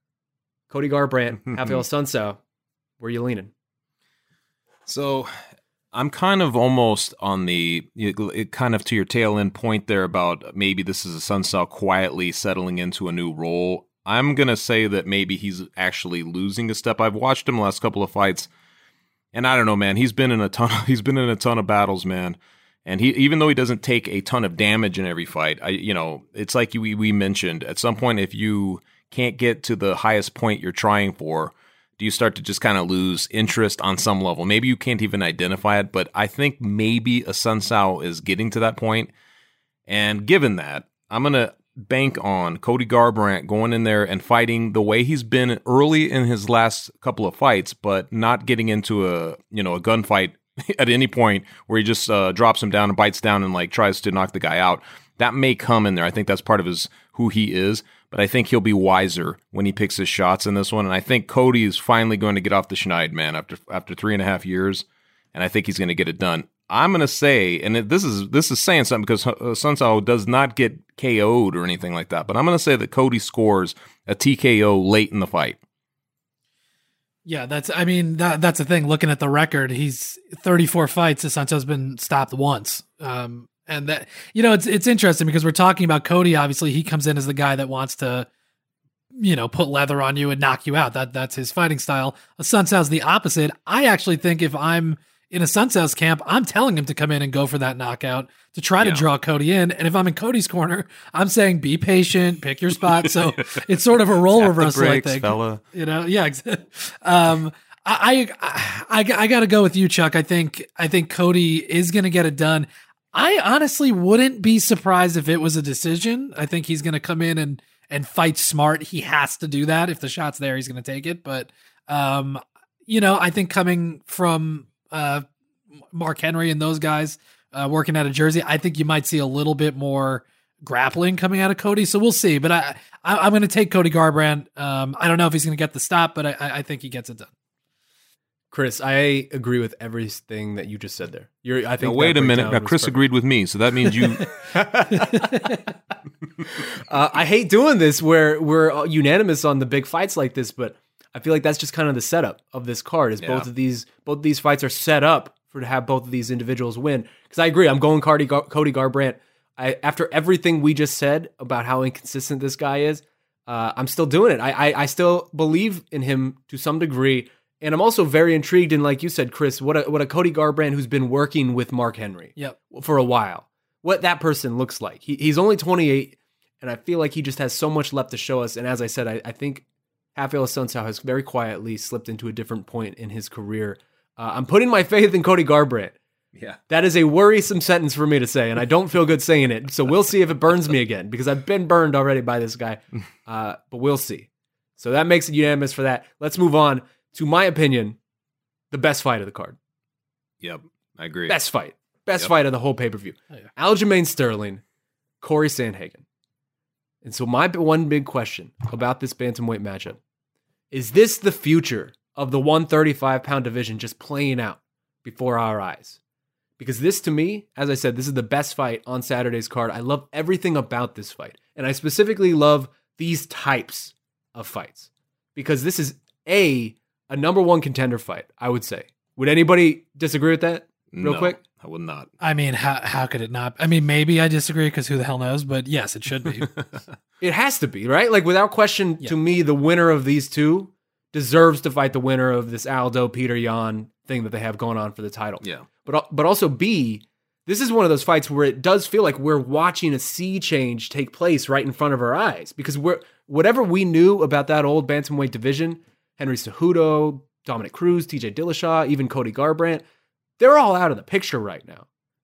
Cody Garbrandt, Rafael Assunção. Where are you leaning? So I'm kind of almost on the you- it kind of to your tail end point there about maybe this is a Assunção quietly settling into a new role. I'm going to say that maybe he's actually losing a step. I've watched him the last couple of fights, and I don't know, man. He's been in a ton of, he's been in a ton of battles, man. And he, even though he doesn't take a ton of damage in every fight, I, you know, it's like we, we mentioned, at some point, if you can't get to the highest point you're trying for, do you start to just kind of lose interest on some level? Maybe you can't even identify it, but I think maybe Assunção is getting to that point. And given that, I'm going to bank on Cody Garbrandt going in there and fighting the way he's been early in his last couple of fights, but not getting into a, you know, a gunfight at any point where he just uh, drops him down and bites down and like tries to knock the guy out. That may come in there. I think that's part of his who he is, but I think he'll be wiser when he picks his shots in this one. And I think Cody is finally going to get off the schneid, man, after after three and a half years, and I think he's going to get it done. I'm going to say, and this is this is saying something because uh, Sun Tzu does not get K O'd or anything like that, but I'm going to say that Cody scores a T K O late in the fight. Yeah, that's. I mean, that that's the thing. Looking at the record, he's thirty-four fights. Santo's been stopped once, um, and that you know it's it's interesting because we're talking about Cody. Obviously, he comes in as the guy that wants to, you know, put leather on you and knock you out. That that's his fighting style. Sun Tzu's the opposite. I actually think if I'm in a Sun Tzu's camp, I'm telling him to come in and go for that knockout to try yeah. to draw Cody in. And if I'm in Cody's corner, I'm saying be patient, pick your spot. So it's sort of a role Tap reversal, the brakes, I think. Fella. You know, yeah. um, I, I I I got to go with you, Chuck. I think I think Cody is going to get it done. I honestly wouldn't be surprised if it was a decision. I think he's going to come in and and fight smart. He has to do that. If the shot's there, he's going to take it. But um, you know, I think coming from uh, Mark Henry and those guys uh, working out of Jersey, I think you might see a little bit more grappling coming out of Cody. So we'll see. But I, I I'm going to take Cody Garbrandt. Um, I don't know if he's going to get the stop, but I, I think he gets it done. Chris, I agree with everything that you just said there. You're, I think. Now, wait a minute. Now, Chris agreed with me, so that means you. uh, I hate doing this where we're unanimous on the big fights like this, but I feel like that's just kind of the setup of this card. Is yeah. both of these both of these fights are set up for to have both of these individuals win. Because I agree, I'm going Cody, Gar- Cody Garbrandt. I, after everything we just said about how inconsistent this guy is, uh, I'm still doing it. I, I I still believe in him to some degree. And I'm also very intrigued in, like you said, Chris, what a, what a Cody Garbrandt who's been working with Mark Henry yep. for a while, what that person looks like. He, he's only twenty-eight, and I feel like he just has so much left to show us. And as I said, I, I think Rafael Assunção has very quietly slipped into a different point in his career. Uh, I'm putting my faith in Cody Garbrandt. Yeah, that is a worrisome sentence for me to say, and I don't feel good saying it. So we'll see if it burns me again, because I've been burned already by this guy. Uh, but we'll see. So that makes it unanimous for that. Let's move on to my opinion, the best fight of the card. Yep, I agree. Best fight. Best yep. fight of the whole pay-per-view. Oh, yeah. Aljamain Sterling, Corey Sandhagen. And so my one big question about this bantamweight matchup, is this the future of the one thirty-five pound division just playing out before our eyes? Because this, to me, as I said, this is the best fight on Saturday's card. I love everything about this fight. And I specifically love these types of fights. Because this is, A, a number one contender fight, I would say. Would anybody disagree with that real no, quick? I would not. I mean, how how could it not? I mean, maybe I disagree because who the hell knows? But yes, it should be. It has to be, right? Like, without question, yeah. to me, the winner of these two deserves to fight the winner of this Aldo, Peter Yan thing that they have going on for the title. Yeah. But, but also, B, this is one of those fights where it does feel like we're watching a sea change take place right in front of our eyes. Because we're whatever we knew about that old bantamweight division, Henry Cejudo, Dominic Cruz, T J Dillashaw, even Cody Garbrandt, they're all out of the picture right now.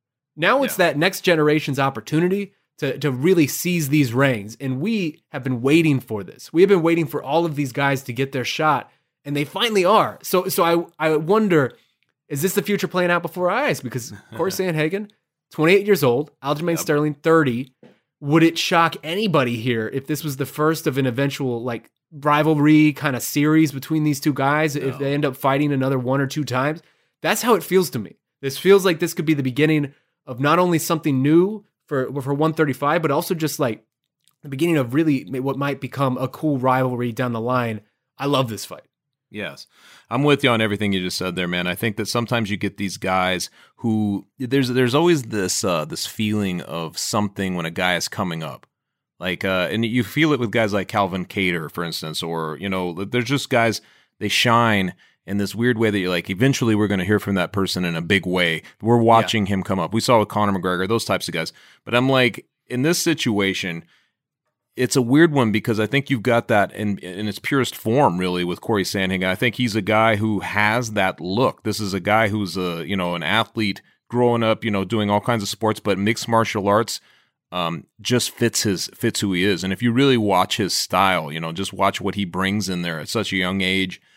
Now it's yeah. that next generation's opportunity to, to really seize these reins. And we have been waiting for this. We have been waiting for all of these guys to get their shot, and they finally are. So so I, I wonder, is this the future playing out before our eyes? Because Corey Sandhagen, twenty-eight years old, Aljamain yep. Sterling, thirty. Would it shock anybody here if this was the first of an eventual, like, rivalry kind of series between these two guys, no. if they end up fighting another one or two times? That's how it feels to me. This feels like this could be the beginning of not only something new for for one thirty-five, but also just like the beginning of really what might become a cool rivalry down the line. I love this fight. Yes. I'm with you on everything you just said there, man. I think that sometimes you get these guys who there's there's always this uh, this feeling of something when a guy is coming up. Like, uh, and you feel it with guys like Calvin Kattar, for instance, or, you know, there's just guys, they shine in this weird way that you're like, eventually we're going to hear from that person in a big way. We're watching yeah. him come up. We saw with Conor McGregor, those types of guys. But I'm like, in this situation, it's a weird one because I think you've got that in, in its purest form, really, with Corey Sandhagen. I think he's a guy who has that look. This is a guy who's a, you know, an athlete growing up, you know, doing all kinds of sports, but mixed martial arts. Um, just fits his fits who he is. And if you really watch his style, you know, just watch what he brings in there at such a young age,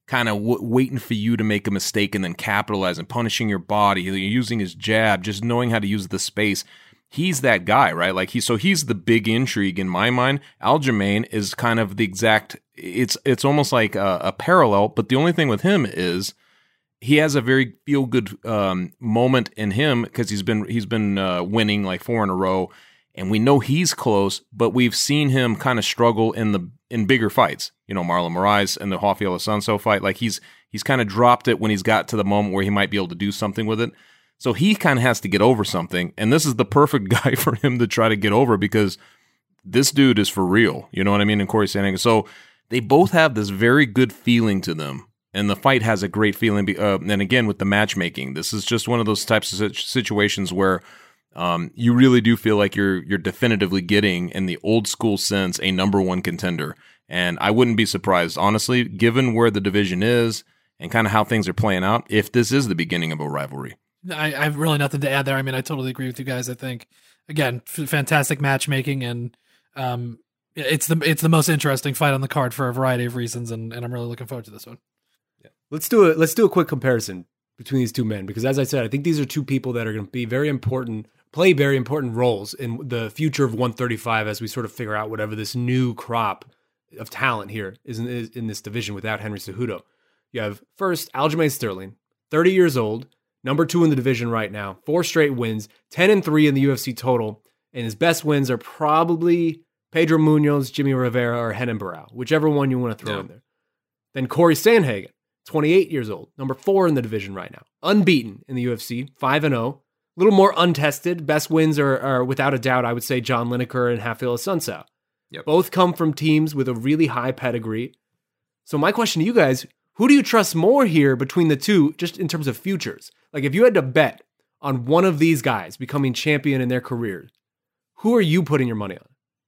kind of w- waiting for you to make a mistake and then capitalizing, punishing your body, using his jab, just knowing how to use the space. He's that guy, right? Like he, so he's the big intrigue in my mind. Aljamain is kind of the exact. It's it's almost like a, a parallel, but the only thing with him is he has a very feel good um, moment in him because he's been he's been uh, winning like four in a row, and we know he's close, but we've seen him kind of struggle in the in bigger fights. You know, Marlon Moraes and the Rafael Assunção fight, like he's he's kind of dropped it when he's got to the moment where he might be able to do something with it. So he kind of has to get over something, and this is the perfect guy for him to try to get over because this dude is for real. You know what I mean? And Corey Sandhagen. So they both have this very good feeling to them, and the fight has a great feeling. Uh, and again, with the matchmaking, this is just one of those types of situations where um, you really do feel like you're you're definitively getting, in the old school sense, a number one contender. And I wouldn't be surprised, honestly, given where the division is and kind of how things are playing out, if this is the beginning of a rivalry. I, I have really nothing to add there. I mean, I totally agree with you guys. I think, again, f- fantastic matchmaking, and um, it's the it's the most interesting fight on the card for a variety of reasons, and, and I'm really looking forward to this one. Yeah. Let's do it. Let's do a quick comparison between these two men, because as I said, I think these are two people that are going to be very important, play very important roles in the future of one thirty-five as we sort of figure out whatever this new crop of talent here is in, is in this division without Henry Cejudo. You have first Aljamain Sterling, thirty years old. Number two in the division right now, four straight wins, ten and three in the U F C total, and his best wins are probably Pedro Munoz, Jimmy Rivera, or Renan Barão, whichever one you want to throw yeah. in there. Then Corey Sandhagen, twenty-eight years old, number four in the division right now, unbeaten in the U F C, five and oh, a little more untested. Best wins are, are without a doubt, I would say, John Lineker and Rafael Assunção. Yep. Both come from teams with a really high pedigree. So my question to you guys, who do you trust more here between the two, just in terms of futures? Like, if you had to bet on one of these guys becoming champion in their career, who are you putting your money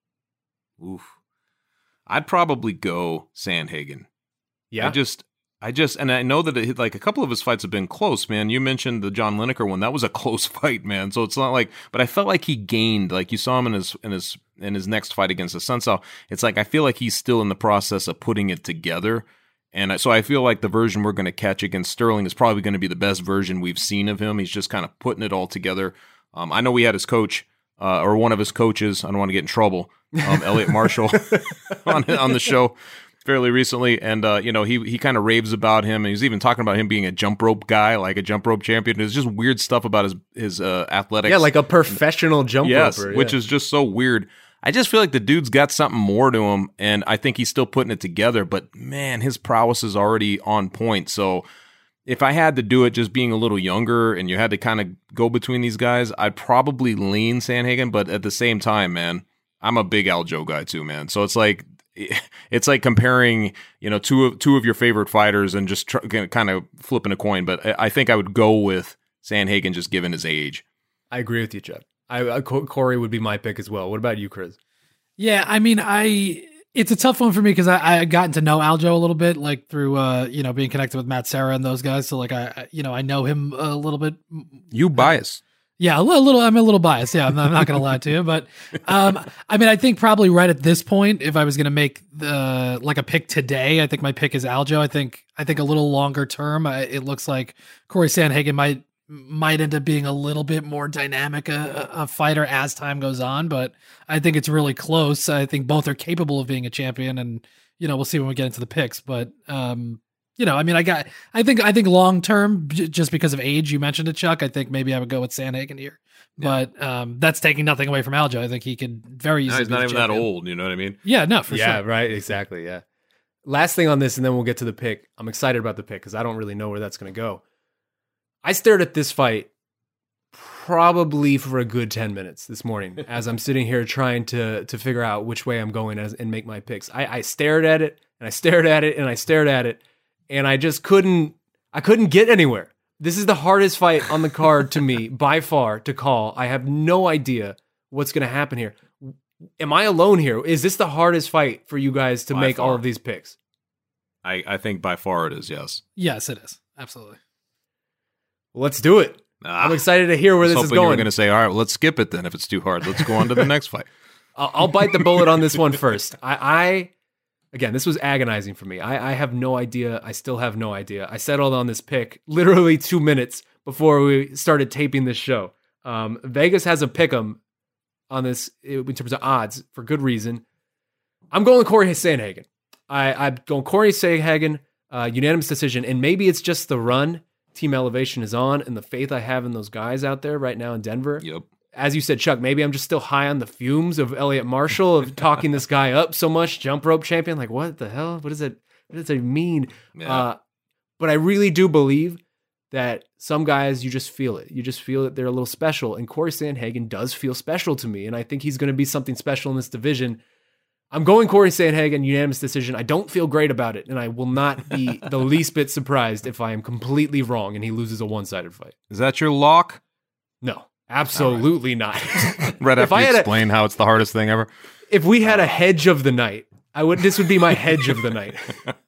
on? Oof. I'd probably go Sandhagen. Yeah. I just, I just, and I know that it, like a couple of his fights have been close, man. You mentioned the John Lineker one. That was a close fight, man. So it's not like, but I felt like he gained, like you saw him in his, in his, in his next fight against Assunção. It's like, I feel like he's still in the process of putting it together. And so I feel like the version we're going to catch against Sterling is probably going to be the best version we've seen of him. He's just kind of putting it all together. Um, I know we had his coach, uh, or one of his coaches, I don't want to get in trouble, um, Elliot Marshall, on on the show fairly recently. And, uh, you know, he he kind of raves about him. And he's even talking about him being a jump rope guy, like a jump rope champion. There's just weird stuff about his, his uh, athletics. Yeah, like a professional jump yes, roper. Yeah. Which is just so weird. I just feel like the dude's got something more to him, and I think he's still putting it together. But, man, his prowess is already on point. So if I had to do it just being a little younger and you had to kind of go between these guys, I'd probably lean Sandhagen. But at the same time, man, I'm a big Aljo guy too, man. So it's like it's like comparing, you know, two of, two of your favorite fighters and just try, kind of flipping a coin. But I think I would go with Sandhagen just given his age. I agree with you, Jeff. I, I Corey would be my pick as well. What about you, Chris? Yeah, I mean, I it's a tough one for me because I I gotten to know Aljo a little bit, like through uh you know being connected with Matt Serra and those guys. So like I you know I know him a little bit. You bias? Yeah, a little. I'm a little biased. Yeah, I'm not, I'm not going to lie to you, but um, I mean, I think probably right at this point, if I was going to make the like a pick today, I think my pick is Aljo. I think I think a little longer term, I, it looks like Corey Sandhagen might. might end up being a little bit more dynamic a, a fighter as time goes on, but I think it's really close. I think both are capable of being a champion, and you know we'll see when we get into the picks. But um, you know, I mean, I got, I think, I think long term, j- just because of age, you mentioned it, Chuck. I think maybe I would go with Sandhagen here, yeah. but um, that's taking nothing away from Aljo. I think he could very easily. No, he's not even that old. You know what I mean? Yeah, no, for yeah, sure. right, exactly. Yeah. Last thing on this, and then we'll get to the pick. I'm excited about the pick because I don't really know where that's going to go. I stared at this fight probably for a good ten minutes this morning as I'm sitting here trying to to figure out which way I'm going as, and make my picks. I, I stared at it and I stared at it and I stared at it and I just couldn't I couldn't get anywhere. This is the hardest fight on the card to me by far to call. I have no idea what's going to happen here. Am I alone here? Is this the hardest fight for you guys to by make far. all of these picks? I, I think by far it is, yes. Yes, it is. Absolutely. Well, let's do it. Ah, I'm excited to hear where this is going. You were going to say, all right, well, let's skip it then if it's too hard. Let's go on to the next fight. I'll, I'll bite the bullet on this one first. I, I again, this was agonizing for me. I, I have no idea. I still have no idea. I settled on this pick literally two minutes before we started taping this show. Um, Vegas has a pick 'em on this in terms of odds for good reason. I'm going Corey Sandhagen. I, I'm going Corey Sandhagen, uh, unanimous decision. And maybe it's just the run team elevation is on and the faith I have in those guys out there right now in Denver. Yep. As you said, Chuck, maybe I'm just still high on the fumes of Elliot Marshall, of talking this guy up so much, jump rope champion. Like, what the hell? What does it, what does it mean? Yeah. Uh, but I really do believe that some guys, you just feel it. You just feel that they're a little special. And Corey Sandhagen does feel special to me. And I think he's going to be something special in this division. I'm going Corey Sandhagen, unanimous decision. I don't feel great about it. And I will not be the least bit surprised if I am completely wrong and he loses a one-sided fight. Is that your lock? No, absolutely not. Right If after I you had a- explain how it's the hardest thing ever. If we had a hedge of the night, I would. This would be my hedge of the night.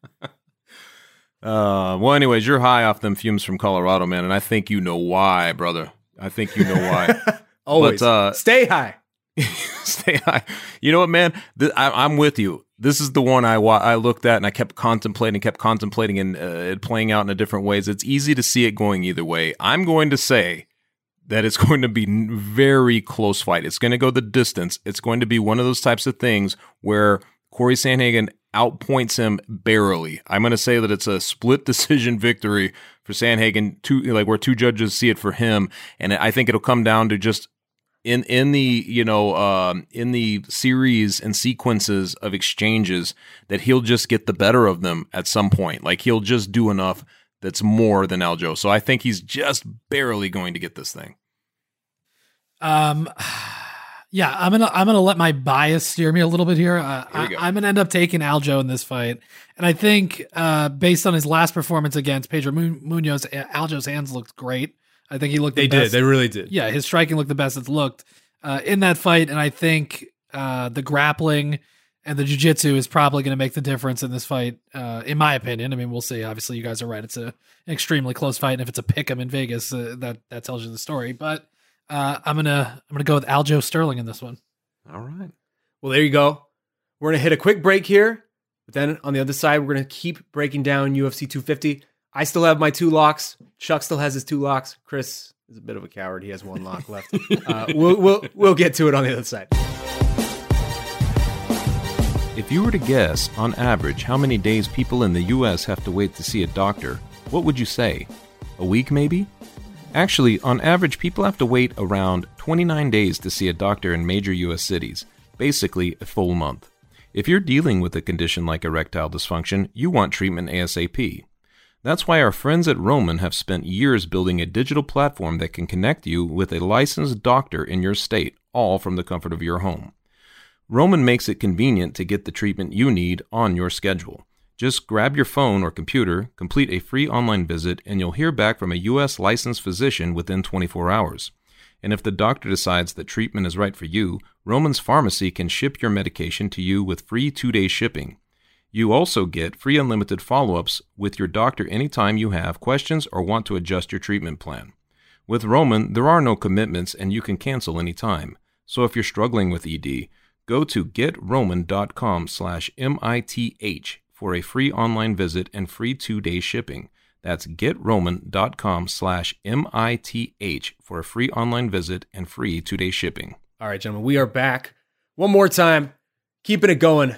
Uh, well, anyways, you're high off them fumes from Colorado, man, and I think you know why, brother. I think you know why. Always. But, uh, Stay high. Stay high. You know what, man? Th- I, I'm with you. This is the one I wa- I looked at and I kept contemplating, kept contemplating, and uh, it playing out in a different ways. It's easy to see it going either way. I'm going to say that it's going to be a very close fight. It's going to go the distance. It's going to be one of those types of things where Corey Sandhagen outpoints him barely. I'm going to say that it's a split decision victory for Sandhagen, two, like where two judges see it for him, and I think it'll come down to just in in the you know um, in the series and sequences of exchanges that he'll just get the better of them at some point. Like he'll just do enough that's more than Aljo. So I think he's just barely going to get this thing. Um, yeah, I'm gonna I'm gonna let my bias steer me a little bit here. Uh, Here we go. I, I'm gonna end up taking Aljo in this fight, and I think uh, based on his last performance against Pedro Mu- Munoz, Aljo's hands looked great. I think he looked. They the did. best. They really did. Yeah, his striking looked the best it's looked uh, in that fight, and I think uh, the grappling and the jiu-jitsu is probably going to make the difference in this fight, uh, in my opinion. I mean, we'll see. Obviously, you guys are right. It's a, an extremely close fight, and if it's a pick 'em in Vegas, uh, that that tells you the story. But uh, I'm gonna I'm gonna go with Aljo Sterling in this one. All right. Well, there you go. We're going to hit a quick break here. But then on the other side, we're going to keep breaking down U F C two fifty. I still have my two locks. Chuck still has his two locks. Chris is a bit of a coward. He has one lock left. Uh, we'll, we'll, we'll get to it on the other side. If you were to guess, on average, how many days people in the U S have to wait to see a doctor, what would you say? A week, maybe? Actually, on average, people have to wait around twenty-nine days to see a doctor in major U S cities, basically a full month. If you're dealing with a condition like erectile dysfunction, you want treatment ASAP. That's why our friends at Roman have spent years building a digital platform that can connect you with a licensed doctor in your state, all from the comfort of your home. Roman makes it convenient to get the treatment you need on your schedule. Just grab your phone or computer, complete a free online visit, and you'll hear back from a U S licensed physician within twenty-four hours. And if the doctor decides that treatment is right for you, Roman's Pharmacy can ship your medication to you with free two-day shipping. You also get free unlimited follow-ups with your doctor anytime you have questions or want to adjust your treatment plan. With Roman, there are no commitments and you can cancel anytime. So if you're struggling with E D, go to getroman.com slash M-I-T-H for a free online visit and free two-day shipping. That's getroman.com slash M-I-T-H for a free online visit and free two-day shipping. All right, gentlemen, we are back. One more time, keeping it going.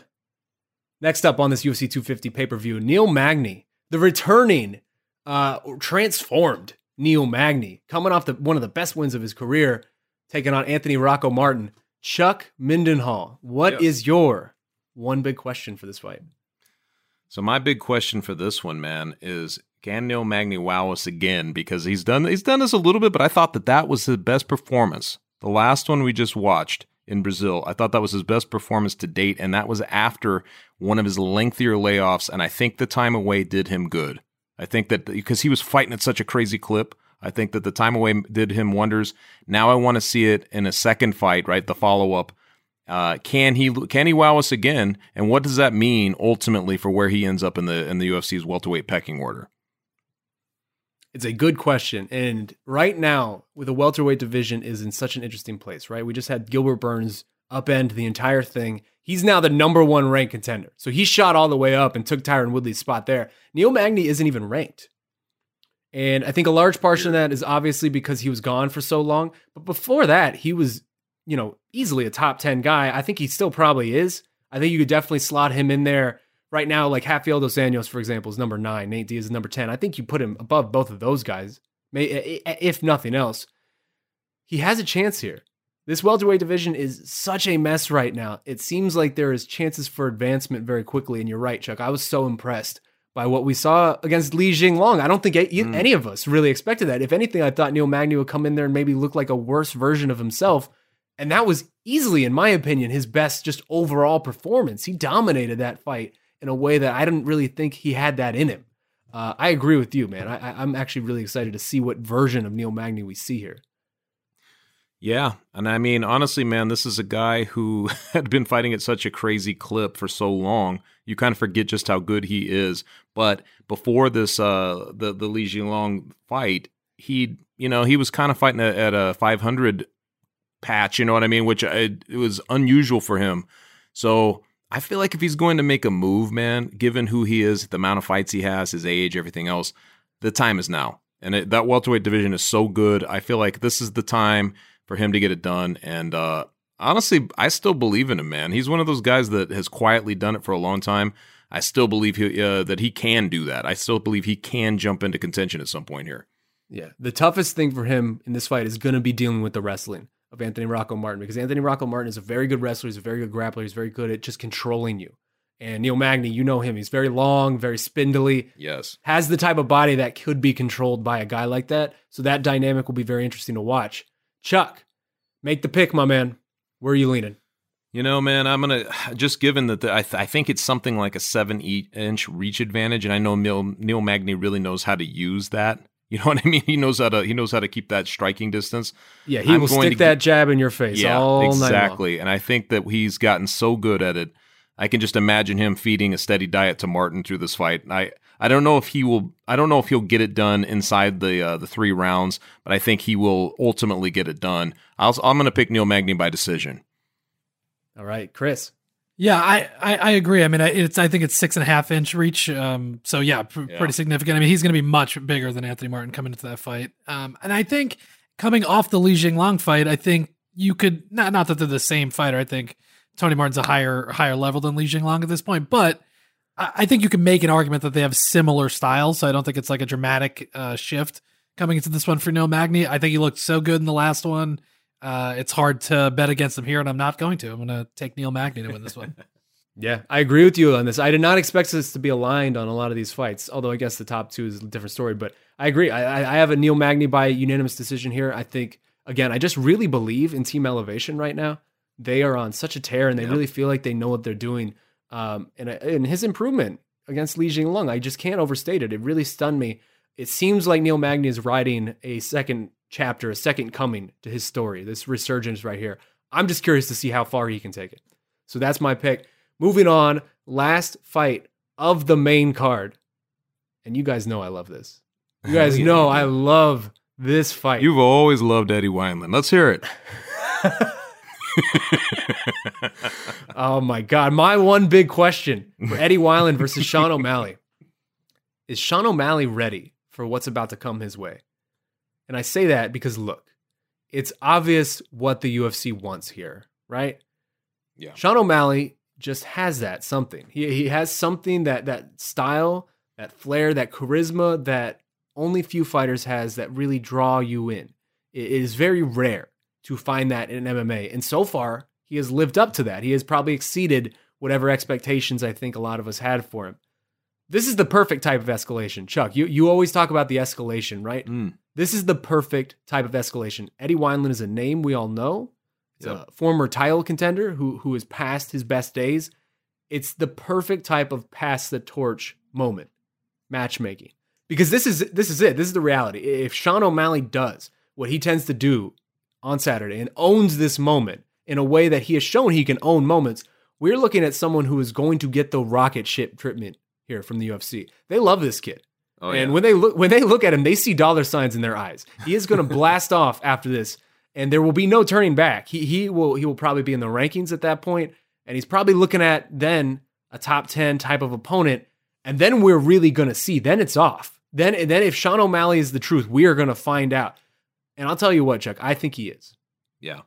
Next up on this U F C two fifty pay-per-view, Neil Magny, the returning, uh, transformed Neil Magny, coming off the, one of the best wins of his career, taking on Anthony Rocco Martin. Chuck Mindenhall, what Yep. is your one big question for this fight? So my big question for this one, man, is can Neil Magny wow us again? Because he's done he's done this a little bit, but I thought that that was his best performance. The last one we just watched in Brazil, I thought that was his best performance to date, and that was after one of his lengthier layoffs, and I think the time away did him good. I think that because he was fighting at such a crazy clip, I think that the time away did him wonders. Now I want to see it in a second fight, right? The follow-up. Uh, can he can he wow us again? And what does that mean ultimately for where he ends up in the in the U F C's welterweight pecking order? It's a good question. And right now, with the welterweight division is in such an interesting place, right? We just had Gilbert Burns upend the entire thing. He's now the number one ranked contender. So he shot all the way up and took Tyron Woodley's spot there. Neil Magny isn't even ranked. And I think a large portion of that is obviously because he was gone for so long. But before that, he was, you know, easily a top ten guy. I think he still probably is. I think you could definitely slot him in there. Right now, like Rafael dos Anjos, for example, is number nine. Nate Diaz is number ten. I think you put him above both of those guys, if nothing else. He has a chance here. This welterweight division is such a mess right now. It seems like there is chances for advancement very quickly. And you're right, Chuck. I was so impressed by what we saw against Li Jinglong. I don't think mm. any of us really expected that. If anything, I thought Neil Magny would come in there and maybe look like a worse version of himself. And that was easily, in my opinion, his best just overall performance. He dominated that fight in a way that I didn't really think he had that in him. Uh, I agree with you, man. I, I'm actually really excited to see what version of Neil Magny we see here. Yeah, and I mean, honestly, man, this is a guy who had been fighting at such a crazy clip for so long. You kind of forget just how good he is. But before this, uh, the the Li Jinglong fight, he, you know, he was kind of fighting at, at a five hundred patch. You know what I mean? Which I, it was unusual for him. So I feel like if he's going to make a move, man, given who he is, the amount of fights he has, his age, everything else, the time is now. And it, that welterweight division is so good. I feel like this is the time for him to get it done. And uh, honestly, I still believe in him, man. He's one of those guys that has quietly done it for a long time. I still believe he, uh, that he can do that. I still believe he can jump into contention at some point here. Yeah, the toughest thing for him in this fight is going to be dealing with the wrestling of Anthony Rocco Martin, because Anthony Rocco Martin is a very good wrestler. He's a very good grappler. He's very good at just controlling you. And Neil Magny, you know him. He's very long, very spindly. Yes. Has the type of body that could be controlled by a guy like that. So that dynamic will be very interesting to watch. Chuck, make the pick, my man. Where are you leaning? You know, man, I'm going to, just given that the, I, th- I think it's something like a seven-inch reach advantage, and I know Neil, Neil Magny really knows how to use that. You know what I mean? He knows how to he knows how to keep that striking distance. Yeah, he I'm will stick that get, jab in your face yeah, all exactly. night long. Exactly. And I think that he's gotten so good at it. I can just imagine him feeding a steady diet to Martin through this fight. I I don't know if he will I don't know if he'll get it done inside the uh, the three rounds, but I think he will ultimately get it done. I'll, I'm going to pick Neil Magny by decision. All right, Chris. Yeah, I, I, I agree. I mean, it's I think it's six and a half inch reach. Um, so yeah, pr- yeah, pretty significant. I mean, he's going to be much bigger than Anthony Martin coming into that fight. Um, and I think coming off the Li Jinglong fight, I think you could not not that they're the same fighter. I think Tony Martin's a higher higher level than Li Jinglong at this point, but I, I think you can make an argument that they have similar styles. So I don't think it's like a dramatic uh, shift coming into this one for Neil Magny. I think he looked so good in the last one. Uh, it's hard to bet against him here, and I'm not going to. I'm going to take Neil Magny to win this one. Yeah, I agree with you on this. I did not expect us to be aligned on a lot of these fights, although I guess the top two is a different story. But I agree. I, I have a Neil Magny by unanimous decision here. I think, again, I just really believe in Team Elevation right now. They are on such a tear, and they yep. really feel like they know what they're doing. Um, and, and his improvement against Li Jinglong, I just can't overstate it. It really stunned me. It seems like Neil Magny is writing a second chapter, a second coming to his story, this resurgence right here. I'm just curious to see how far he can take it. So that's my pick. Moving on, last fight of the main card. And you guys know I love this. You guys know I love this fight. You've always loved Eddie Wineland. Let's hear it. Oh my God. My one big question for Eddie Wineland versus Sean O'Malley. Is Sean O'Malley ready for what's about to come his way? And I say that because, look, it's obvious what the U F C wants here, right? Yeah. Sean O'Malley just has that something. He he has something, that that style, that flair, that charisma that only few fighters has, that really draw you in. It is very rare to find that in M M A. And so far, he has lived up to that. He has probably exceeded whatever expectations I think a lot of us had for him. This is the perfect type of escalation. Chuck, you, you always talk about the escalation, right? Mm. This is the perfect type of escalation. Eddie Wineland is a name we all know. It's yep. a former title contender who who is past his best days. It's the perfect type of pass the torch moment, matchmaking. Because this is this is it. This is the reality. If Sean O'Malley does what he tends to do on Saturday and owns this moment in a way that he has shown he can own moments, we're looking at someone who is going to get the rocket ship treatment here from the U F C. They love this kid. Oh, and yeah. when they look when they look at him, they see dollar signs in their eyes. He is going to blast off after this, and there will be no turning back. He he will he will probably be in the rankings at that point, and he's probably looking at then a top ten type of opponent, and then we're really going to see. Then it's off. Then, then if Sean O'Malley is the truth, we are going to find out. And I'll tell you what, Chuck, I think he is. Yeah.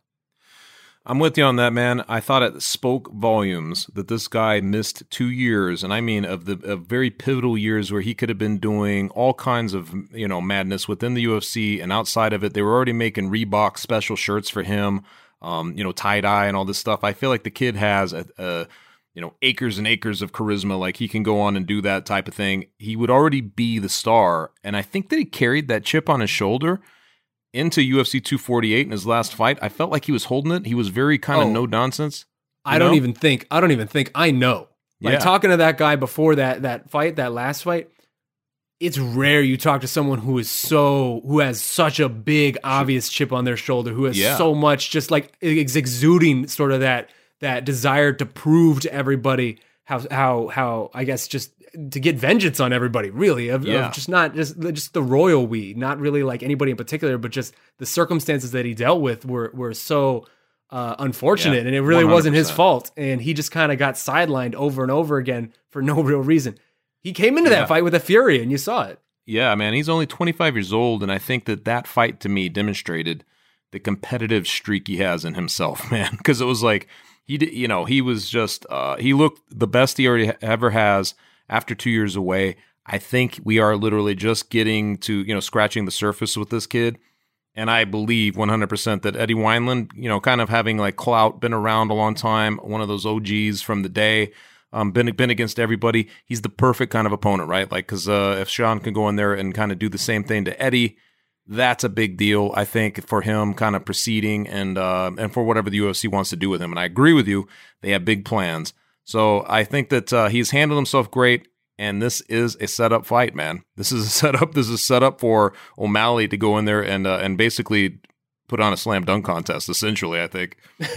I'm with you on that, man. I thought it spoke volumes that this guy missed two years, and I mean of the of very pivotal years where he could have been doing all kinds of, you know, madness within the U F C and outside of it. They were already making Reebok special shirts for him, um, you know, tie-dye and all this stuff. I feel like the kid has a, a you know, acres and acres of charisma. Like he can go on and do that type of thing. He would already be the star, and I think that he carried that chip on his shoulder into U F C two forty-eight in his last fight. I felt like he was holding it. He was very kind of oh, no nonsense. I know? don't even think, I don't even think, I know. Like yeah. talking to that guy before that that fight, that last fight, it's rare you talk to someone who is so, who has such a big, obvious chip on their shoulder, who has yeah. so much just like it's exuding sort of that, that desire to prove to everybody how, how, how, I guess just to get vengeance on everybody, really, of, yeah. of just not just just the royal we, not really like anybody in particular, but just the circumstances that he dealt with were were so uh, unfortunate, yeah, and it really one hundred percent wasn't his fault, and he just kind of got sidelined over and over again for no real reason. He came into yeah. that fight with a fury, and you saw it. Yeah, man, he's only twenty-five years old, and I think that that fight to me demonstrated the competitive streak he has in himself, man, because it was like he did, you know, he was just uh, he looked the best he already ever has. After two years away, I think we are literally just getting to, you know, scratching the surface with this kid. And I believe one hundred percent that Eddie Wineland, you know, kind of having like clout, been around a long time, one of those O Gs from the day, um, been, been against everybody. He's the perfect kind of opponent, right? Like, because uh, if Sean can go in there and kind of do the same thing to Eddie, that's a big deal, I think, for him kind of proceeding and, uh, and for whatever the U F C wants to do with him. And I agree with you. They have big plans. So I think that uh, he's handled himself great, and this is a setup fight, man. This is a setup. This is a setup for O'Malley to go in there and uh, and basically put on a slam dunk contest, essentially, I think.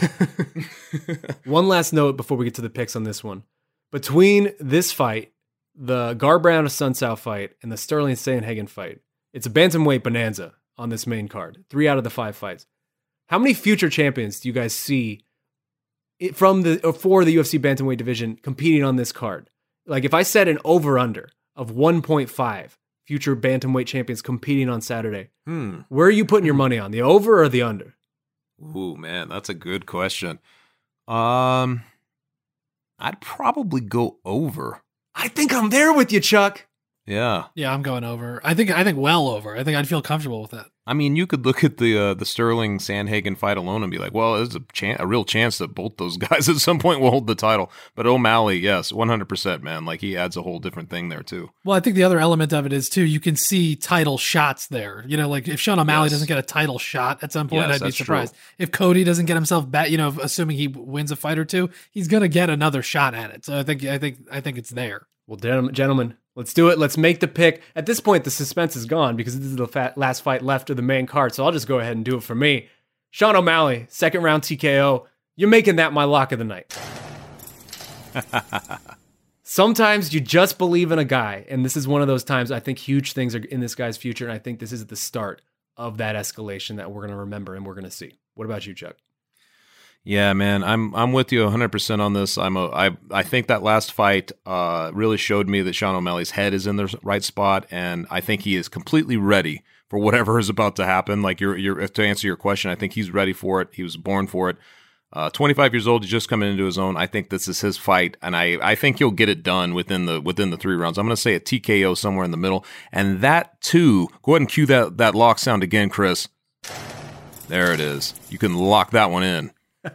One last note before we get to the picks on this one. Between this fight, the Garbrandt-Assunção fight, and the Sterling-Sandhagen fight, it's a bantamweight bonanza on this main card. Three out of the five fights. How many future champions do you guys see It, from the or for the U F C bantamweight division competing on this card? Like if I set an over-under of one point five future bantamweight champions competing on Saturday, Hmm. where are you putting your money on, the over or the under? Ooh, man, that's a good question. Um, I'd probably go over. I think I'm there with you, Chuck. Yeah. Yeah, I'm going over. I think I think well over. I think I'd feel comfortable with that. I mean, you could look at the uh, the Sterling Sandhagen fight alone and be like, well, there's a chan- a real chance that both those guys at some point will hold the title. But O'Malley, yes, one hundred percent, man. Like he adds a whole different thing there too. Well, I think the other element of it is too, you can see title shots there. You know, like if Sean O'Malley Yes. doesn't get a title shot at some point, Yes, I'd be that's surprised. true. If Cody doesn't get himself back, you know, assuming he wins a fight or two, he's gonna get another shot at it. So I think I think I think it's there. Well, gentlemen, let's do it. Let's make the pick. At this point, the suspense is gone because this is the fat last fight left of the main card. So I'll just go ahead and do it for me. Sean O'Malley, second round T K O. You're making that my lock of the night. Sometimes you just believe in a guy, and this is one of those times. I think huge things are in this guy's future, and I think this is the start of that escalation that we're going to remember and we're going to see. What about you, Chuck? Yeah, man, I'm I'm with you one hundred percent on this. I'm a I I think that last fight uh, really showed me that Sean O'Malley's head is in the right spot, and I think he is completely ready for whatever is about to happen. Like you're you're to answer your question, I think he's ready for it. He was born for it. Uh, twenty-five years old, he's just coming into his own. I think this is his fight, and I, I think he'll get it done within the within the three rounds. I'm going to say a T K O somewhere in the middle, and that too. Go ahead and cue that that lock sound again, Chris. There it is. You can lock that one in.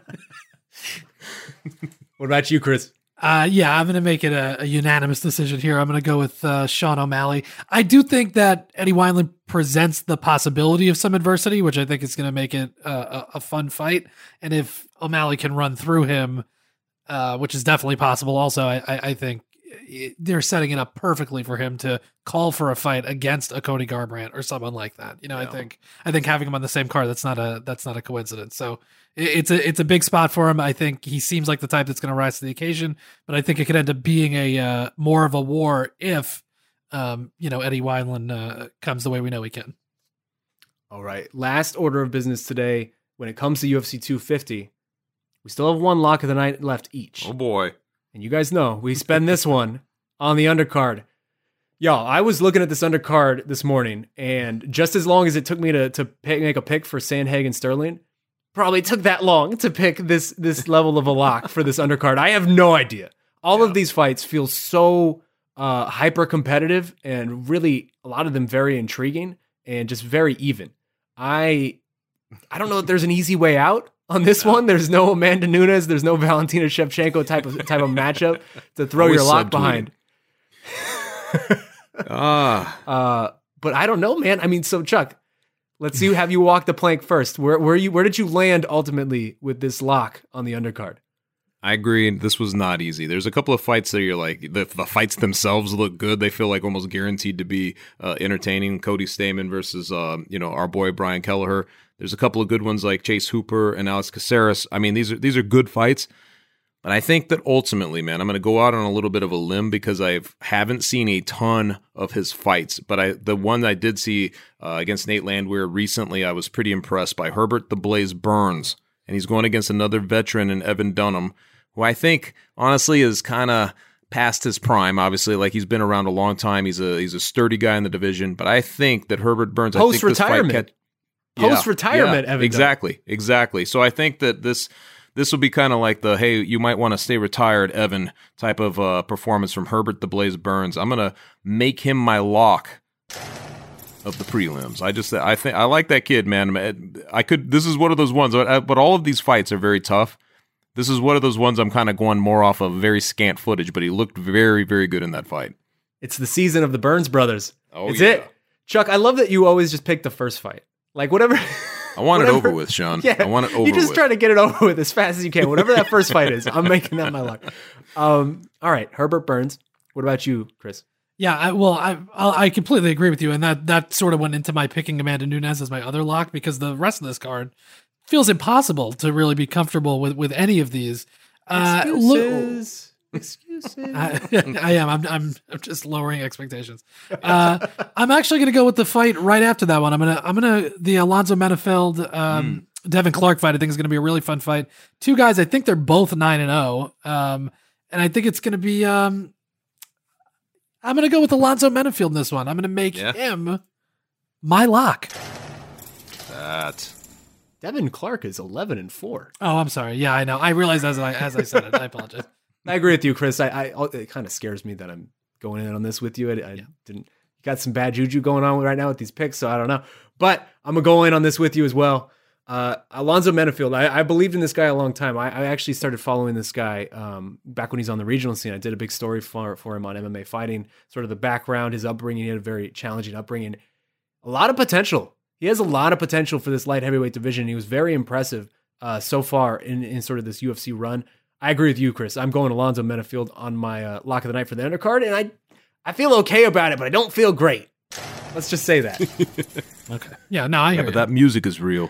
What about you, Chris? Uh, yeah, I'm going to make it a, a unanimous decision here. I'm going to go with uh, Sean O'Malley. I do think that Eddie Wineland presents the possibility of some adversity, which I think is going to make it uh, a, a fun fight. And if O'Malley can run through him, uh, which is definitely possible also, I, I, I think they're setting it up perfectly for him to call for a fight against a Cody Garbrandt or someone like that. You know, yeah. I think I think having him on the same card, that's not a that's not a coincidence. So it, it's a it's a big spot for him. I think he seems like the type that's going to rise to the occasion, but I think it could end up being a uh, more of a war if um, you know Eddie Wineland uh, comes the way we know he can. All right, last order of business today when it comes to U F C two fifty. We still have one lock of the night left each. Oh boy. And you guys know we spend this one on the undercard. Y'all, I was looking at this undercard this morning, and just as long as it took me to to pick, make a pick for Sandhagen Sterling, probably took that long to pick this this level of a lock for this undercard. I have no idea. All yeah. of these fights feel so uh, hyper competitive, and really a lot of them very intriguing and just very even. I I don't know if there's an easy way out on this no. one. There's no Amanda Nunes, there's no Valentina Shevchenko type of type of matchup to throw your lock behind. Ah, uh, but I don't know, man. I mean, so Chuck, let's see. Have you walked the plank first? Where where you where did you land ultimately with this lock on the undercard? I agree. This was not easy. There's a couple of fights that you're like, the, the fights themselves look good. They feel like almost guaranteed to be uh, entertaining. Cody Stamann versus uh, you know our boy Brian Kelleher. There's a couple of good ones like Chase Hooper and Alex Caceres. I mean, these are these are good fights. But I think that ultimately, man, I'm going to go out on a little bit of a limb because I haven't seen a ton of his fights. But I, the one I did see uh, against Nate Landwehr recently, I was pretty impressed by Herbert the Blaze Burns. And he's going against another veteran in Evan Dunham, who I think, honestly, is kind of past his prime. Obviously, like he's been around a long time. He's a he's a sturdy guy in the division. But I think that Herbert Burns, post-retirement. I think this fight Post retirement, yeah, Evan. Exactly, Dunham. exactly. So I think that this this will be kind of like the hey, you might want to stay retired, Evan type of uh, performance from Herbert the Blaze Burns. I'm gonna make him my lock of the prelims. I just I think I like that kid, man. I could. This is one of those ones, but, but all of these fights are very tough. This is one of those ones I'm kind of going more off of very scant footage, but he looked very, very good in that fight. It's the season of the Burns brothers. Oh, it's yeah. it. Chuck, I love that you always just pick the first fight. Like, whatever. I want whatever, it over with, Sean. Yeah, I want it over with. You just try to get it over with as fast as you can. Whatever that first fight is, I'm making that my luck. Um, all right, Herbert Burns. What about you, Chris? Yeah, I, well, I I completely agree with you, and that that sort of went into my picking Amanda Nunes as my other lock because the rest of this card feels impossible to really be comfortable with, with any of these. Uh, Excuses. Excuses. I, I am. I'm, I'm. I'm just lowering expectations. Uh, I'm actually going to go with the fight right after that one. I'm gonna. I'm gonna the Alonzo Menefeld, um, mm. Devin Clark fight. I think is going to be a really fun fight. Two guys. I think they're both nine and zero. Um, and I think it's going to be. Um, I'm going to go with Alonzo Menefeld in this one. I'm going to make yeah. him my lock. That. Devin Clark is eleven and four. Oh, I'm sorry. Yeah, I know. I realized as I as I said it. I apologize. I agree with you, Chris. I, I it kind of scares me that I'm going in on this with you. I, I yeah. didn't you got some bad juju going on right now with these picks, so I don't know. But I'm gonna go in on this with you as well. Uh, Alonzo Menefeld. I, I believed in this guy a long time. I, I actually started following this guy um, back when he's on the regional scene. I did a big story for for him on M M A Fighting, sort of the background, his upbringing. He had a very challenging upbringing. A lot of potential. He has a lot of potential for this light heavyweight division. He was very impressive uh, so far in, in sort of this U F C run. I agree with you, Chris. I'm going Alonzo Menefeld on my uh, lock of the night for the undercard, and I I feel okay about it, but I don't feel great. Let's just say that. Okay. Yeah, no, I hear yeah, but you. that music is real.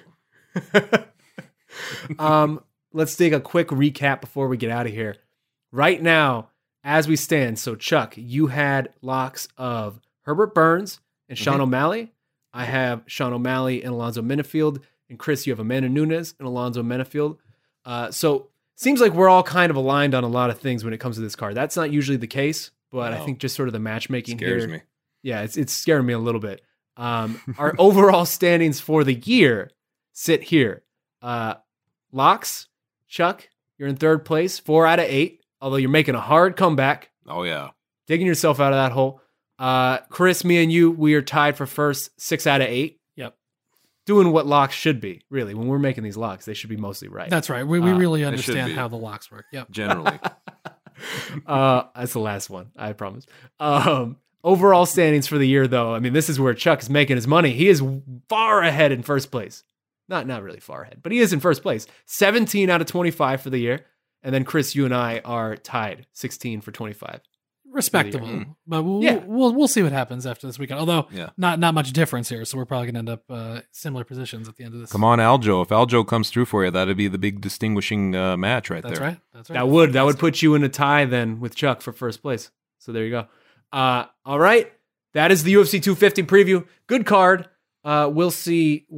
um, let's take a quick recap before we get out of here. Right now, as we stand, so Chuck, you had locks of Herbert Burns and Sean mm-hmm. O'Malley. I have Sean O'Malley and Alonzo Menefeld. And Chris, you have Amanda Nunes and Alonzo Menefeld. Uh, so seems like we're all kind of aligned on a lot of things when it comes to this card. That's not usually the case, but no. I think just sort of the matchmaking scares here. me. Yeah, it's it's scaring me a little bit. Um, our overall standings for the year sit here. Uh, locks, Chuck, you're in third place, four out of eight, although you're making a hard comeback. Oh, yeah. Digging yourself out of that hole. Uh, Chris, me and you, we are tied for first, six out of eight. Yep. Doing what locks should be, really. When we're making these locks, they should be mostly right. That's right. We we uh, really understand how the locks work. Yep. Generally. uh, that's the last one, I promise. Um, overall standings for the year, though, I mean, this is where Chuck is making his money. He is far ahead in first place. Not not really far ahead, but he is in first place. seventeen out of twenty-five for the year. And then, Chris, you and I are tied, sixteen for twenty-five. Respectable, Mm. but we'll, Yeah. we'll we'll see what happens after this weekend. Although Yeah. not not much difference here, so we're probably gonna end up uh, similar positions at the end of this. Come on, Aljo. If Aljo comes through for you, that'd be the big distinguishing uh, match right That's there. right. That's right. That would that would put you in a tie then with Chuck for first place. So there you go. Uh, all right, that is the U F C two fifty preview. Good card. Uh, we'll see what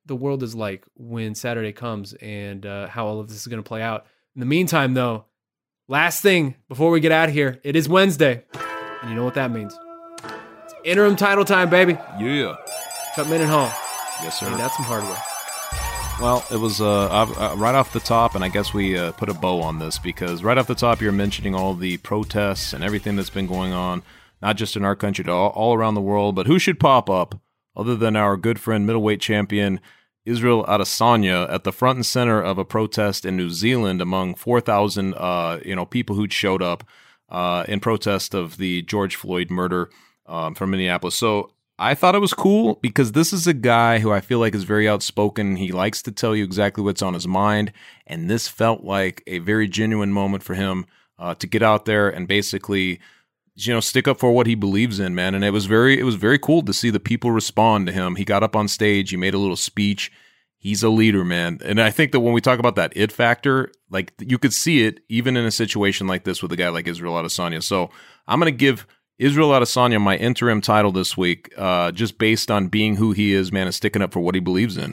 the world is like when Saturday comes and uh, how all of this is going to play out. In the meantime, though, last thing before we get out of here, it is Wednesday. And you know what that means. It's interim title time, baby. Yeah. Cutman and Hall. Yes, sir. And that's some hardware. Well, it was uh, uh, right off the top, and I guess we uh, put a bow on this because right off the top, you're mentioning all the protests and everything that's been going on, not just in our country, but all, all around the world. But who should pop up other than our good friend, middleweight champion Israel Adesanya, at the front and center of a protest in New Zealand among four thousand uh, you know, people who showed up uh, in protest of the George Floyd murder um, from Minneapolis. So I thought it was cool because this is a guy who I feel like is very outspoken. He likes to tell you exactly what's on his mind, and this felt like a very genuine moment for him uh, to get out there and basically, you know, stick up for what he believes in, man. And it was very, it was very cool to see the people respond to him. He got up on stage, he made a little speech. He's a leader, man. And I think that when we talk about that it factor, like you could see it even in a situation like this with a guy like Israel Adesanya. So I'm going to give Israel Adesanya my interim title this week, uh, just based on being who he is, man, and sticking up for what he believes in.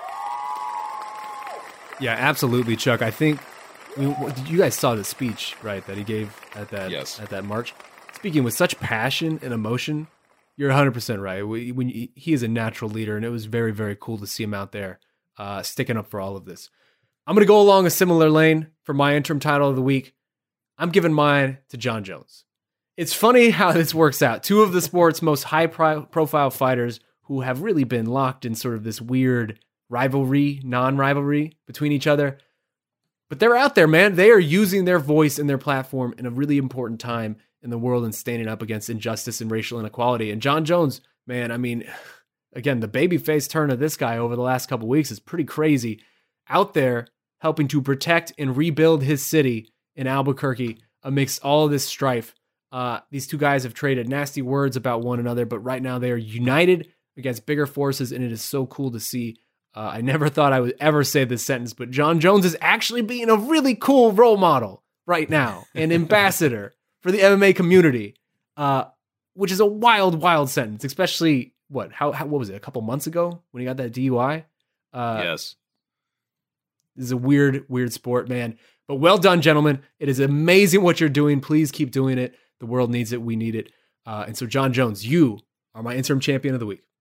Yeah, absolutely, Chuck. I think I mean, you guys saw the speech, right, that he gave at that yes. at that march. Speaking with such passion and emotion, you're one hundred percent right. When he is a natural leader, and it was very, very cool to see him out there uh, sticking up for all of this. I'm going to go along a similar lane for my interim title of the week. I'm giving mine to Jon Jones. It's funny how this works out. Two of the sport's most high-profile fighters who have really been locked in sort of this weird rivalry, non-rivalry between each other. But they're out there, man. They are using their voice and their platform in a really important time in the world and standing up against injustice and racial inequality. And Jon Jones, man, I mean, again, the babyface turn of this guy over the last couple of weeks is pretty crazy. Out there helping to protect and rebuild his city in Albuquerque amidst all of this strife. Uh, these two guys have traded nasty words about one another, but right now they are united against bigger forces, and it is so cool to see. Uh, I never thought I would ever say this sentence, but Jon Jones is actually being a really cool role model right now, an ambassador for the M M A community, uh, which is a wild, wild sentence, especially, what, how, how what was it, a couple months ago when he got that D U I? Uh, yes. This is a weird, weird sport, man. But well done, gentlemen. It is amazing what you're doing. Please keep doing it. The world needs it. We need it. Uh, and so, Jon Jones, you are my interim champion of the week.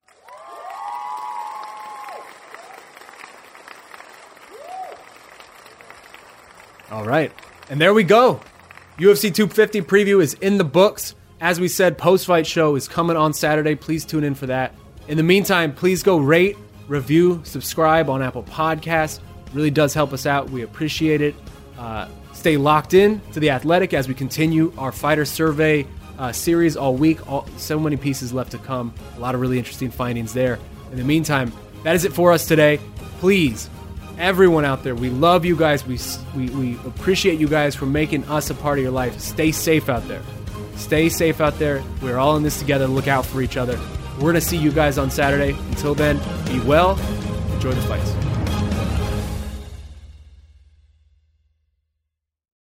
All right. And there we go. U F C two fifty preview is in the books. As we said, post-fight show is coming on Saturday. Please tune in for that. In the meantime, please go rate, review, subscribe on Apple Podcasts. It really does help us out. We appreciate it. Uh, stay locked in to The Athletic as we continue our fighter survey uh, series all week. All, so many pieces left to come. A lot of really interesting findings there. In the meantime, that is it for us today. Please, everyone out there, we love you guys. We, we, we appreciate you guys for making us a part of your life. Stay safe out there. Stay safe out there. We're all in this together. Look out for each other. We're going to see you guys on Saturday. Until then, be well. Enjoy the fights.